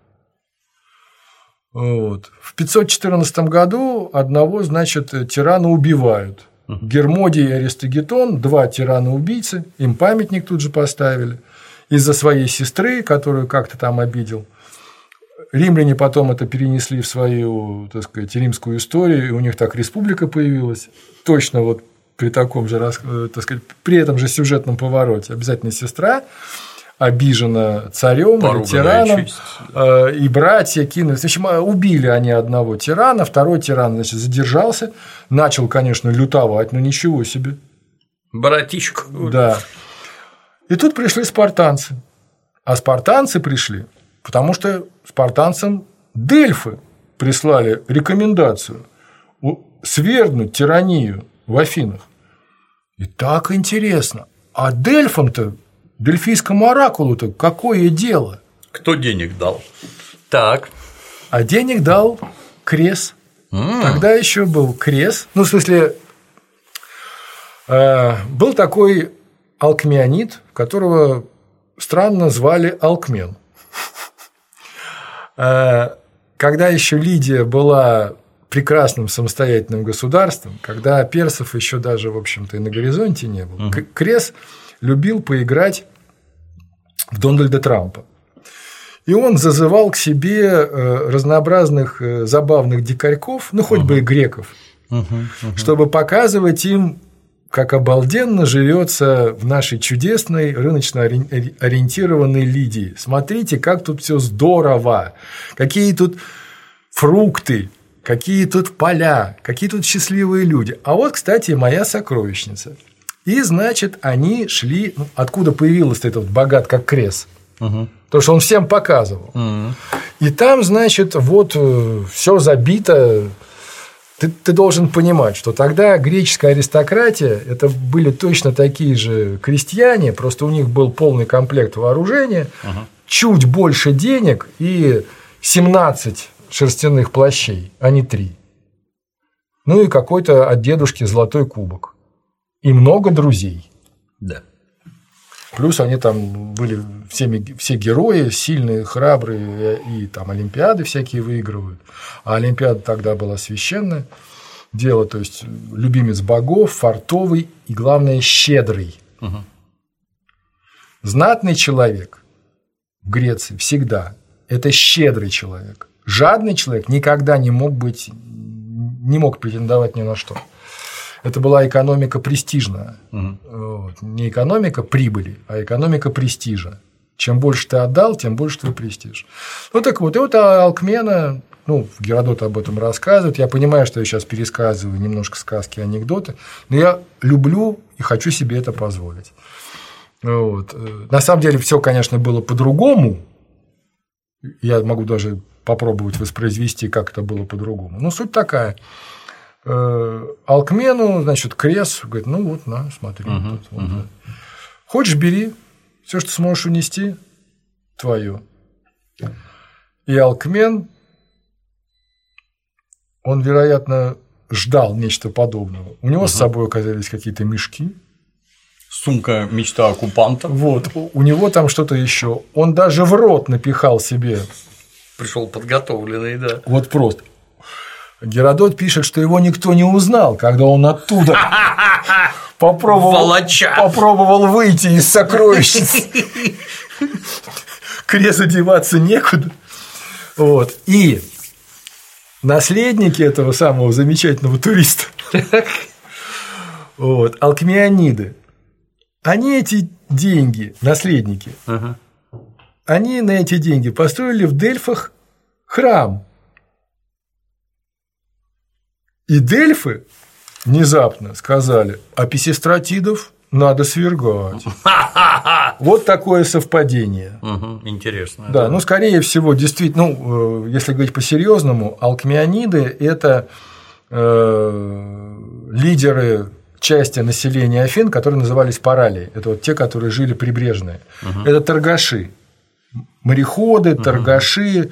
Вот. В 514 году одного, значит, тирана убивают. Гермодий и Аристогетон, 2 тирана-убийцы, им памятник тут же поставили из-за своей сестры, которую как-то там обидел. Римляне потом это перенесли в свою, так сказать, римскую историю, и у них так республика появилась. Точно вот при таком же, так сказать, при этом же сюжетном повороте. Обязательно сестра обижена царем или тираном, и братья кинулись. В общем, убили они одного тирана, второй тиран, значит, задержался, начал, конечно, лютовать, но ничего себе. Братишка. Да. И тут пришли спартанцы. А спартанцы пришли, потому что спартанцам дельфы прислали рекомендацию свергнуть тиранию в Афинах. И так интересно. А дельфам-то, дельфийскому оракулу-то какое дело? Кто денег дал? Так. А денег дал Крес. Тогда еще был Крес. Ну, в смысле, был такой алкмеонид, которого странно звали Алкмен. Когда еще Лидия была прекрасным самостоятельным государством, когда персов еще даже, в общем-то, и на горизонте не было, Крес любил поиграть в Дональда Трампа. И он зазывал к себе разнообразных забавных дикарьков, ну, хоть бы и греков, чтобы показывать им, как обалденно живется в нашей чудесной рыночно ориентированной Лидии. Смотрите, как тут все здорово, какие тут фрукты, какие тут поля, какие тут счастливые люди. А вот, кстати, моя сокровищница. И, значит, они шли, ну, откуда появился этот богат как Крес. Потому что он всем показывал. И там, значит, вот все забито. Ты должен понимать, что тогда греческая аристократия – это были точно такие же крестьяне, просто у них был полный комплект вооружения, чуть больше денег и 17 шерстяных плащей, а не 3. Ну и какой-то от дедушки золотой кубок. И много друзей. Да. Плюс они там были все герои, сильные, храбрые, и там олимпиады всякие выигрывают. А олимпиада тогда была священное дело, то есть любимец богов, фартовый и, главное, щедрый. Знатный человек Греции всегда – это щедрый человек. Жадный человек никогда не мог претендовать ни на что. Это была экономика престижная. Вот. Не экономика прибыли, а экономика престижа. Чем больше ты отдал, тем больше твой престиж. Ну так вот, и вот Алкмена, Геродот об этом рассказывает. Я понимаю, что я сейчас пересказываю немножко сказки, анекдоты, но я люблю и хочу себе это позволить. Вот. На самом деле все, конечно, было по-другому. Я могу даже попробовать воспроизвести, как это было по-другому. Но суть такая. Алкмену, значит, Крес говорит: на, смотри. Хочешь, бери. Все, что сможешь унести, твое. И Алкмен, он, вероятно, ждал нечто подобного. У него с собой оказались какие-то мешки. Сумка мечта оккупанта. Вот. У него там что-то еще. Он даже в рот напихал себе. Пришел подготовленный, да. Вот просто. Геродот пишет, что его никто не узнал, когда он оттуда попробовал выйти из сокровищницы. Кресу деваться некуда. Вот. И наследники этого самого замечательного туриста, вот, алкмеониды, они эти деньги, наследники, они на эти деньги построили в Дельфах храм. И Дельфы внезапно сказали: а Писистратидов надо свергать. Вот такое совпадение. Интересно. Да, скорее всего, действительно, если говорить по-серьезному, алкмеониды – это лидеры части населения Афин, которые назывались паралии. Это вот те, которые жили прибрежные. Это торгаши, мореходы, торгаши,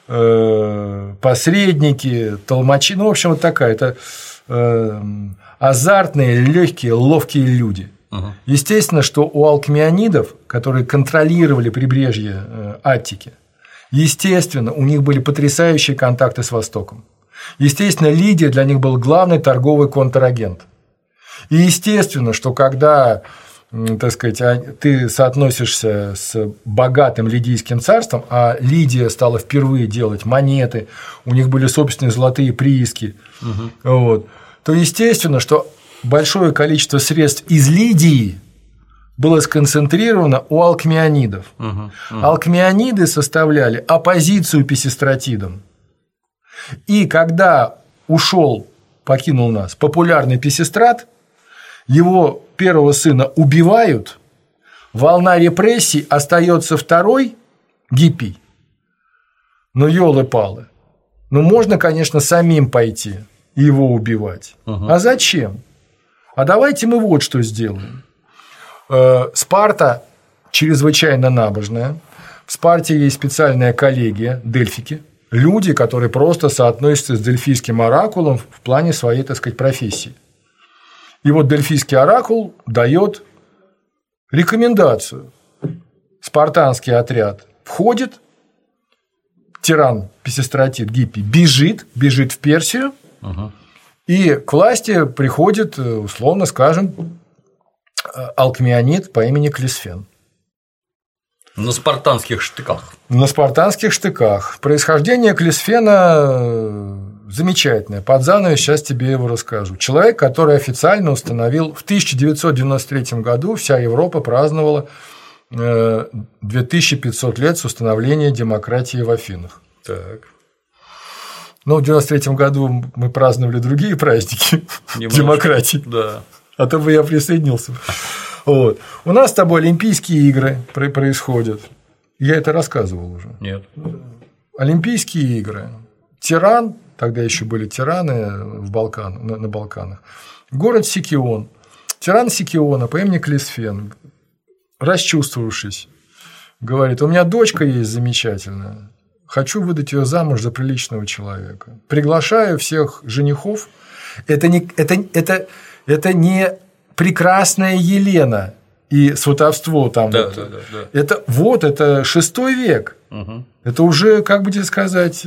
посредники, толмачи, в общем, вот такая, это азартные, легкие, ловкие люди. Естественно, что у алкмеонидов, которые контролировали прибрежье Аттики, естественно, у них были потрясающие контакты с Востоком. Естественно, Лидия для них был главный торговый контрагент. И естественно, что когда, так сказать, ты соотносишься с богатым Лидийским царством, а Лидия стала впервые делать монеты, у них были собственные золотые прииски, вот, то естественно, что большое количество средств из Лидии было сконцентрировано у алкмеонидов. Алкмеониды составляли оппозицию Писистратидам. И когда покинул нас популярный Писистрат, его первого сына убивают, волна репрессий, остается второй, Гиппий. Ёлы-палы. Можно, конечно, самим пойти и его убивать. А зачем? А давайте мы вот что сделаем. Спарта чрезвычайно набожная. В Спарте есть специальная коллегия, дельфики. Люди, которые просто соотносятся с дельфийским оракулом в плане своей, так сказать, профессии. И вот дельфийский оракул дает рекомендацию. Спартанский отряд входит, тиран Писистратид Гиппий бежит в Персию, и к власти приходит, условно скажем, алкмеонид по имени Клисфен. На спартанских штыках. На спартанских штыках. Происхождение Клисфена замечательное. Под занавес сейчас тебе его расскажу. Человек, который официально установил в 1993 году, вся Европа праздновала 2500 лет с установления демократии в Афинах. Так. В 1993 году мы праздновали другие праздники демократии. Да. А то бы я присоединился. Вот. У нас с тобой Олимпийские игры происходят. Я это рассказывал уже. Нет. Олимпийские игры. Тиран, тогда еще были тираны на Балканах. Город Сикион. Тиран Сикиона по имени Клисфен, расчувствовавшись, говорит: у меня дочка есть замечательная. Хочу выдать ее замуж за приличного человека. Приглашаю всех женихов. Это не прекрасная Елена и сватовство там. Да, вот. да. Это VI век. Это уже, как бы тебе сказать,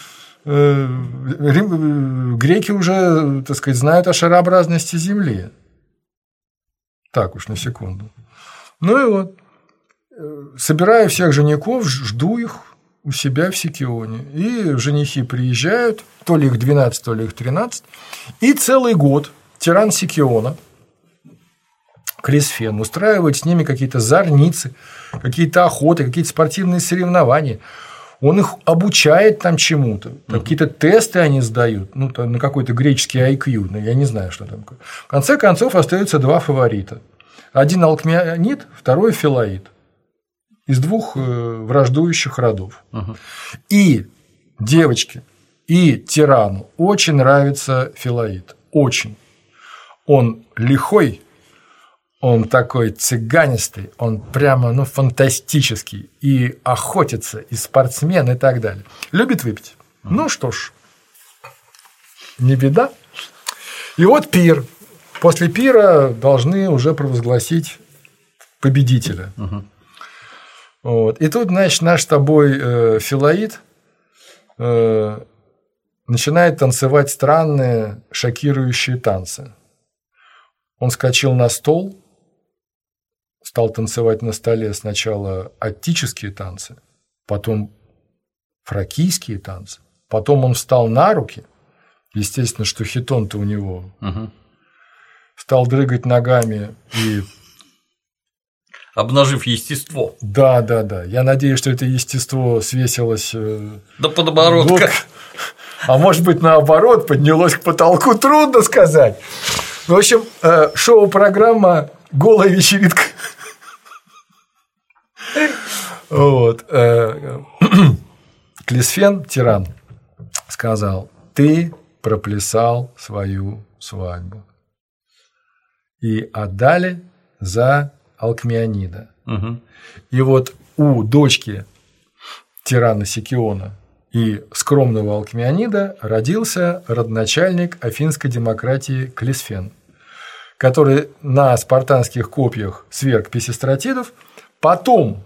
греки уже, так сказать, знают о шарообразности Земли. Так уж на секунду. И вот. собираю всех женихов, жду их у себя в Сикионе. И женихи приезжают, то ли их 12, то ли их 13, и целый год тиран Сикиона, Клисфен, устраивает с ними какие-то зорницы, какие-то охоты, какие-то спортивные соревнования. Он их обучает там чему-то, какие-то тесты они сдают, ну, на какой-то греческий IQ, ну, я не знаю, что там. В конце концов, остаются два фаворита. Один алкмеонид, второй филаид. Из двух враждующих родов. И девочке, и тирану очень нравится филаид. Очень. Он лихой, он такой цыганистый, он прямо фантастический. И охотится, и спортсмен, и так далее. Любит выпить. Ну что ж, не беда. И вот пир. После пира должны уже провозгласить победителя. Вот. И тут, значит, наш с тобой филаид начинает танцевать странные, шокирующие танцы. Он вскочил на стол, стал танцевать на столе сначала аттические танцы, потом фракийские танцы, потом он встал на руки, естественно, что хитон-то у него, стал дрыгать ногами и... Обнажив естество. Да. Я надеюсь, что это естество свесилось... до подбородка. А может быть, наоборот, поднялось к потолку, трудно сказать. В общем, шоу-программа «Голая вечеринка». Вот. Клисфен, тиран, сказал: ты проплясал свою свадьбу. И отдали за Алкмеонида. И вот у дочки тирана Сикиона и скромного Алкмеонида родился родоначальник афинской демократии Клисфен, который на спартанских копьях сверг писистратидов. Потом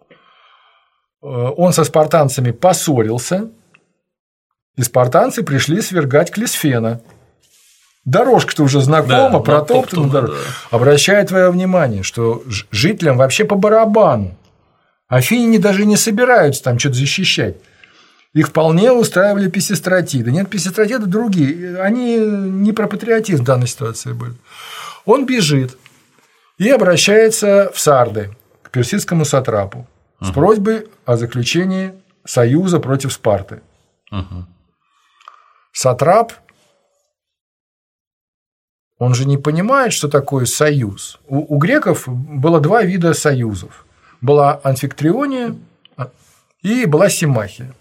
он со спартанцами поссорился, и спартанцы пришли свергать Клисфена. Дорожка-то уже знакома, протоптана дорожка. Да. Обращаю твое внимание, что жителям вообще по барабану. Афиняне даже не собираются там что-то защищать. Их вполне устраивали писистратиды. Нет, писистратиды другие. Они не про патриотизм в данной ситуации были. Он бежит и обращается в Сарды, к персидскому сатрапу, с просьбой о заключении союза против Спарты. Сатрап, он же не понимает, что такое союз. У греков было два вида союзов. Была амфиктриония и была симмахия.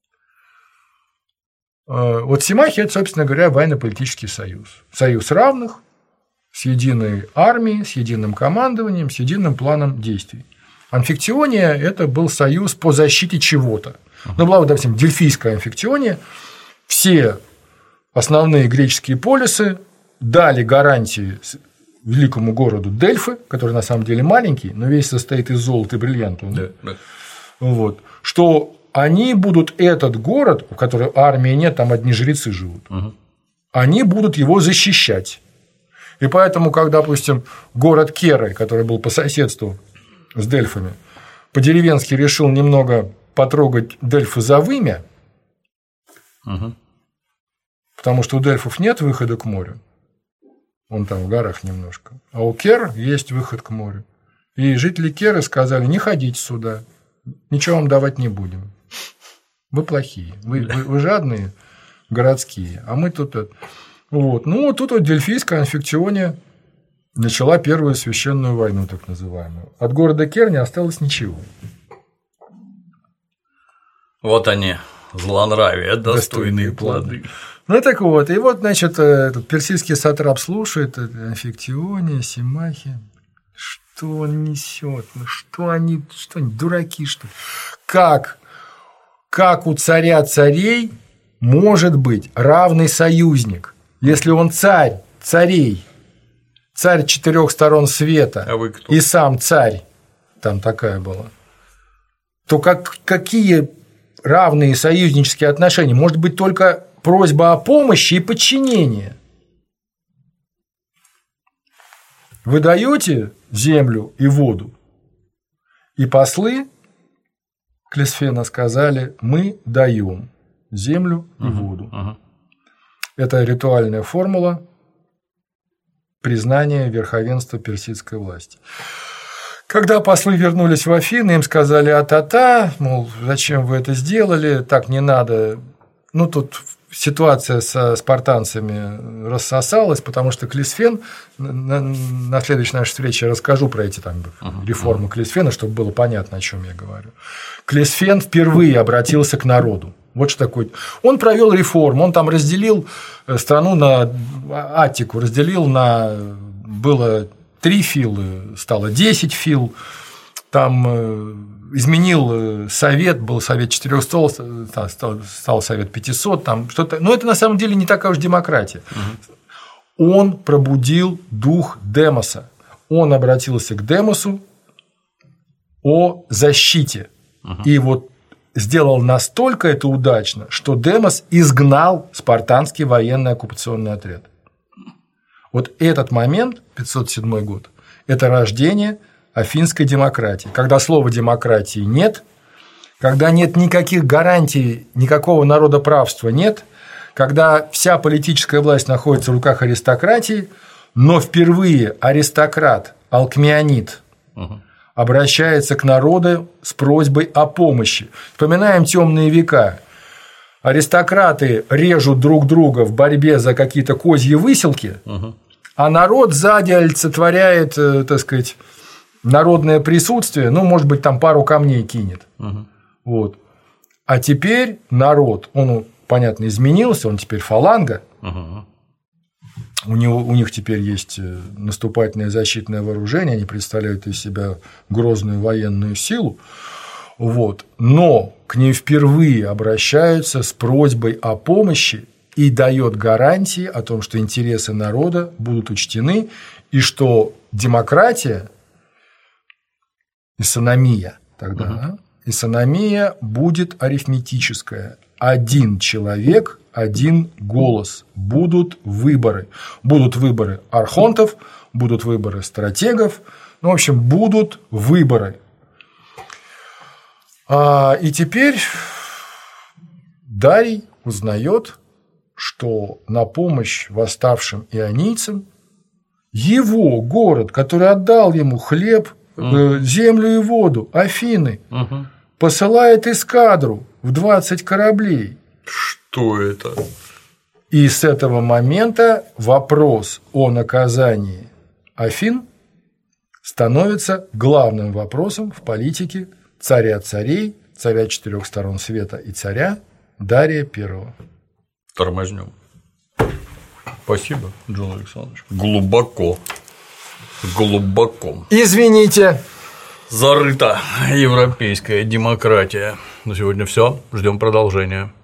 Вот симмахия – это, собственно говоря, военно-политический союз. Союз равных, с единой армией, с единым командованием, с единым планом действий. Амфиктиония – это был союз по защите чего-то. Ну, была, допустим, Дельфийская амфиктиония. Все основные греческие полисы дали гарантии великому городу Дельфы, который на самом деле маленький, но весь состоит из золота и бриллиантов. Да. Вот, что они будут этот город, в котором армии нет, там одни жрецы живут, они будут его защищать. И поэтому, когда, допустим, город Керы, который был по соседству с Дельфами, по-деревенски решил немного потрогать Дельфы за вымя, потому что у Дельфов нет выхода к морю, он там в горах немножко, а у Кер есть выход к морю. И жители Керы сказали: не ходите сюда, ничего вам давать не будем. Вы плохие, вы жадные, городские, а мы тут... Вот. Ну, тут вот Дельфийская амфиктиония начала первую священную войну, так называемую. От города Кер не осталось ничего. Вот они, злонравия, достойные плоды. Ну, так вот. И вот, значит, этот персидский сатрап слушает амфиктиония, симмахия. Что он несет? Ну, что они дураки, что ли? Как у царя царей может быть равный союзник, если он царь царей, царь 4 сторон света, а вы кто? И сам царь, там такая была, то какие равные союзнические отношения? Может быть только просьба о помощи и подчинение. Вы даете землю и воду, И послы Клисфена сказали: мы даем землю и воду. Это ритуальная формула признания верховенства персидской власти. Когда послы вернулись в Афины, им сказали: а-та-та, мол, зачем вы это сделали, так не надо. Ну, тут ситуация со спартанцами рассосалась, потому что Клисфен, на следующей нашей встрече я расскажу про эти там реформы Клисфена, чтобы было понятно, о чем я говорю. Клисфен впервые обратился к народу. Вот что такое. Он провел реформу, он там разделил страну на Аттику, разделил на… Было 3 филы, стало 10 фил, там изменил совет, был совет 400, стал совет 500, там что-то. Но это на самом деле не такая уж демократия. Он пробудил дух Демоса. Он обратился к Демосу о защите. И вот сделал настолько это удачно, что Демос изгнал спартанский военный оккупационный отряд. Вот этот момент, 507 год, это рождение афинской демократии. Когда слова демократии нет, когда нет никаких гарантий, никакого народоправства нет, когда вся политическая власть находится в руках аристократии, но впервые аристократ, алкмеонид, обращается к народу с просьбой о помощи. Вспоминаем темные века. Аристократы режут друг друга в борьбе за какие-то козьи выселки, а народ сзади олицетворяет, так сказать, народное присутствие, ну, может быть, там пару камней кинет. Вот. А теперь народ, он, понятно, изменился, он теперь фаланга. У них теперь есть наступательное защитное вооружение, они представляют из себя грозную военную силу, вот. Но к ней впервые обращаются с просьбой о помощи и дает гарантии о том, что интересы народа будут учтены, и что демократия, исономия тогда, исономия будет арифметическая. Один человек, один голос. Будут выборы. Будут выборы архонтов, будут выборы стратегов. Ну, в общем, будут выборы. И теперь Дарий узнает, что на помощь восставшим ионийцам его город, который отдал ему хлеб, землю и воду, Афины, посылает эскадру в 20 кораблей. Что это? И с этого момента вопрос о наказании Афин становится главным вопросом в политике царя царей, царя 4 сторон света и царя Дария I. Тормознем. Спасибо, Джон Александрович. Глубоко. Извините. Зарыта европейская демократия. На сегодня все. Ждем продолжения.